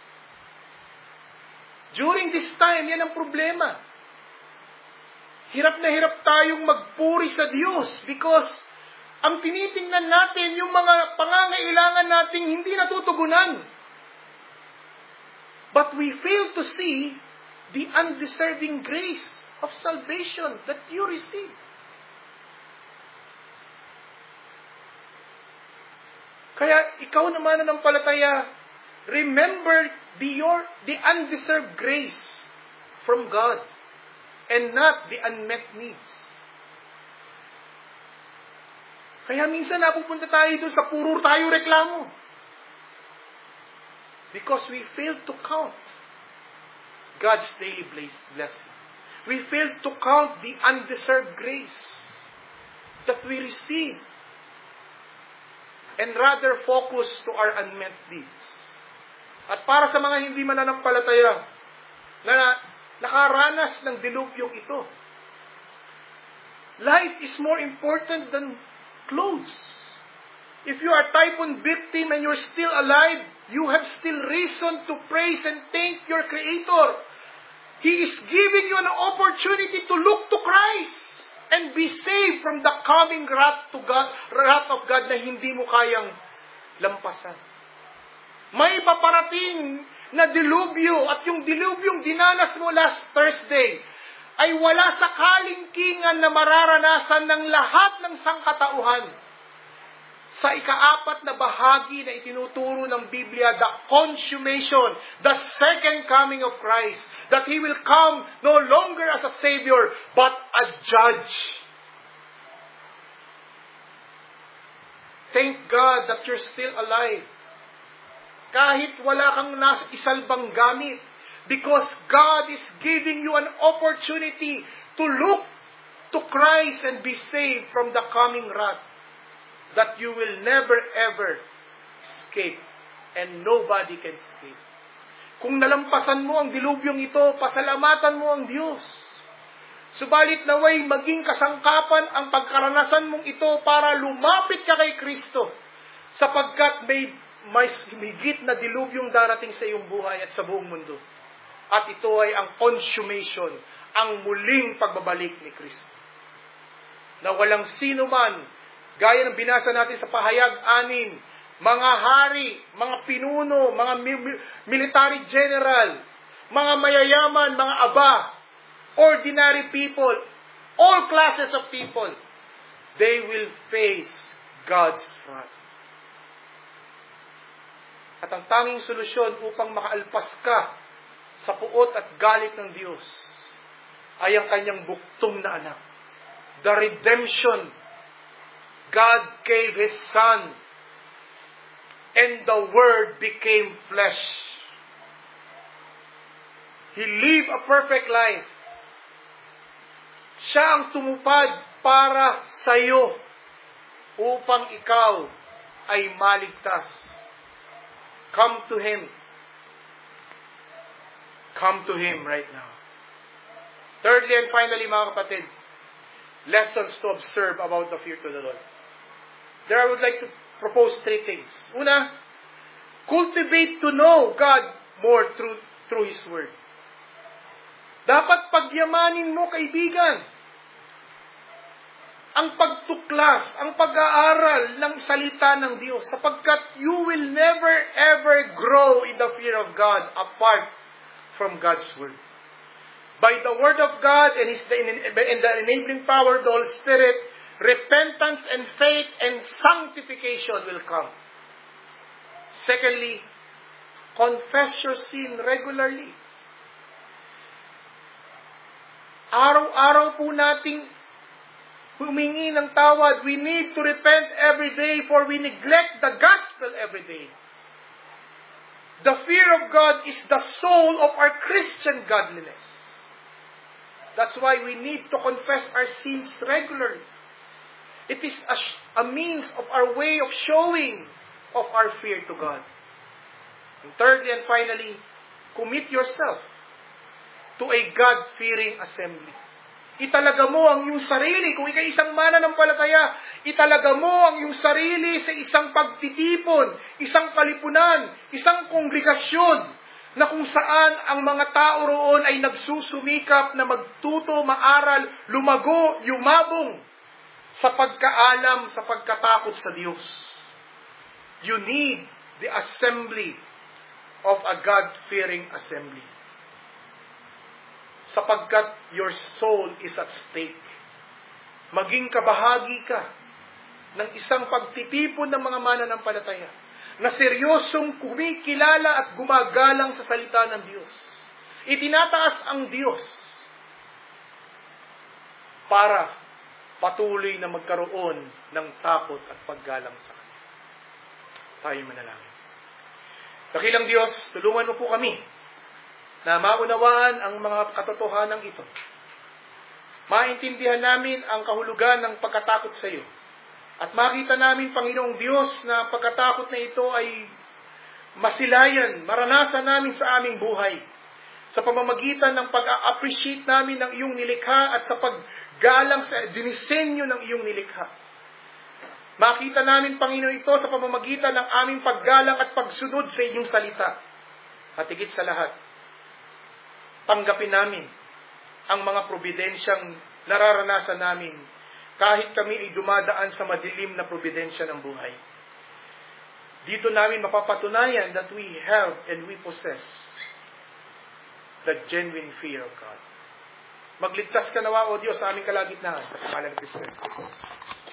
During this time, yan ang problema. Hirap na hirap tayong magpuri sa Diyos because ang tinitingnan natin yung mga pangangailangan nating hindi natutugunan. But we fail to see the undeserving grace of salvation that you receive. Kaya ikaw naman na nampalataya, remember the, your, the undeserved grace from God and not the unmet needs. Kaya minsan napupunta tayo doon sa puro tayo reklamo. Because we fail to count God's daily blessing. We fail to count the undeserved grace that we receive and rather focus to our unmet needs. At para sa mga hindi mananampalataya na nakaranas ng dilubyong ito, life is more important than clothes. If you are typhoon victim and you're still alive, you have still reason to praise and thank your Creator. He is giving you an opportunity to look to Christ and be saved from the coming wrath to God, wrath of God na hindi mo kayang lampasan. May paparating na dilubyo at yung dilubyong dinanas mo last Thursday ay wala sa kalingkingan na mararanasan ng lahat ng sangkatauhan. Sa ikaapat na bahagi na itinuturo ng Biblia, the consummation, the second coming of Christ, that He will come no longer as a Savior, but a Judge. Thank God that you're still alive. Kahit wala kang nasa isalbang gamit, because God is giving you an opportunity to look to Christ and be saved from the coming wrath that you will never ever escape and nobody can escape. Kung nalampasan mo ang dilubyong ito, pasalamatan mo ang Diyos. Subalit naway maging kasangkapan ang pagkaranasan mong ito para lumapit ka kay Kristo, sapagkat may, may higit na dilubyong darating sa iyong buhay at sa buong mundo. At ito ay ang consummation, ang muling pagbabalik ni Kristo. Na walang sino man, gaya ng binasa natin sa pahayag anim, mga hari, mga pinuno, mga mi- military general, mga mayayaman, mga aba, ordinary people, all classes of people, they will face God's wrath. At ang tanging solusyon upang makaalpas ka sa puot at galit ng Diyos ay ang kanyang buktong na anak. The redemption. God gave His Son, and the Word became flesh. He lived a perfect life. Siya ang tumupad para sa iyo upang ikaw ay maligtas. Come to Him. Come to Him right now. Thirdly and finally, mga kapatid, lessons to observe about the fear to the Lord. There I would like to propose three things. Una, cultivate to know God more through, through His Word. Dapat pagyamanin mo, kaibigan, ang pagtuklas, ang pag-aaral ng salita ng Diyos, sapagkat you will never ever grow in the fear of God apart from God's Word. By the Word of God and, His, and the enabling power of the Holy Spirit, repentance and faith and sanctification will come. Secondly, confess your sin regularly. Araw-araw po nating humingi ng tawad. We need to repent every day, for we neglect the gospel every day. The fear of God is the soul of our Christian godliness. That's why we need to confess our sins regularly. It is a, a means of our way of showing of our fear to God. And thirdly and finally, commit yourself to a God-fearing assembly. Italaga mo ang iyong sarili, kung ikay isang mananampalataya, italaga mo ang iyong sarili sa isang pagtitipon, isang kalipunan, isang kongregasyon, na kung saan ang mga tao roon ay nagsusumikap na magtuto, maaral, lumago, yumabong, sa pagkaalam, sa pagkatakot sa Diyos. You need the assembly of a God-fearing assembly. Sapagkat your soul is at stake. Maging kabahagi ka ng isang pagtitipon ng mga mananampalataya na seryosong kumikilala at gumagalang sa salita ng Diyos. Itinataas ang Diyos para patuloy na magkaroon ng takot at paggalang sa Kanya. Tayo manalangin. Dakilang Diyos, tulungan mo po kami na maunawaan ang mga katotohanan ito. Maintindihan namin ang kahulugan ng pagkatakot sa iyo. At makita namin, Panginoong Diyos, na ang pagkatakot na ito ay masilayan, maranasan namin sa aming buhay. Sa pamamagitan ng pag-appreciate namin ng iyong nilikha at sa paggalang sa dinisenyo ng iyong nilikha. Makita namin, Panginoon, ito sa pamamagitan ng aming paggalang at pagsunod sa iyong salita. At higit sa lahat, tanggapin namin ang mga probidensyang nararanasan namin kahit kami ay dumadaan sa madilim na probidensya ng buhay. Dito namin mapapatunayan that we have and we possess the genuine fear of God. Magligtas ka nawa, O Diyos, sa aming kalagitnaan sa pangalan ng Kristo.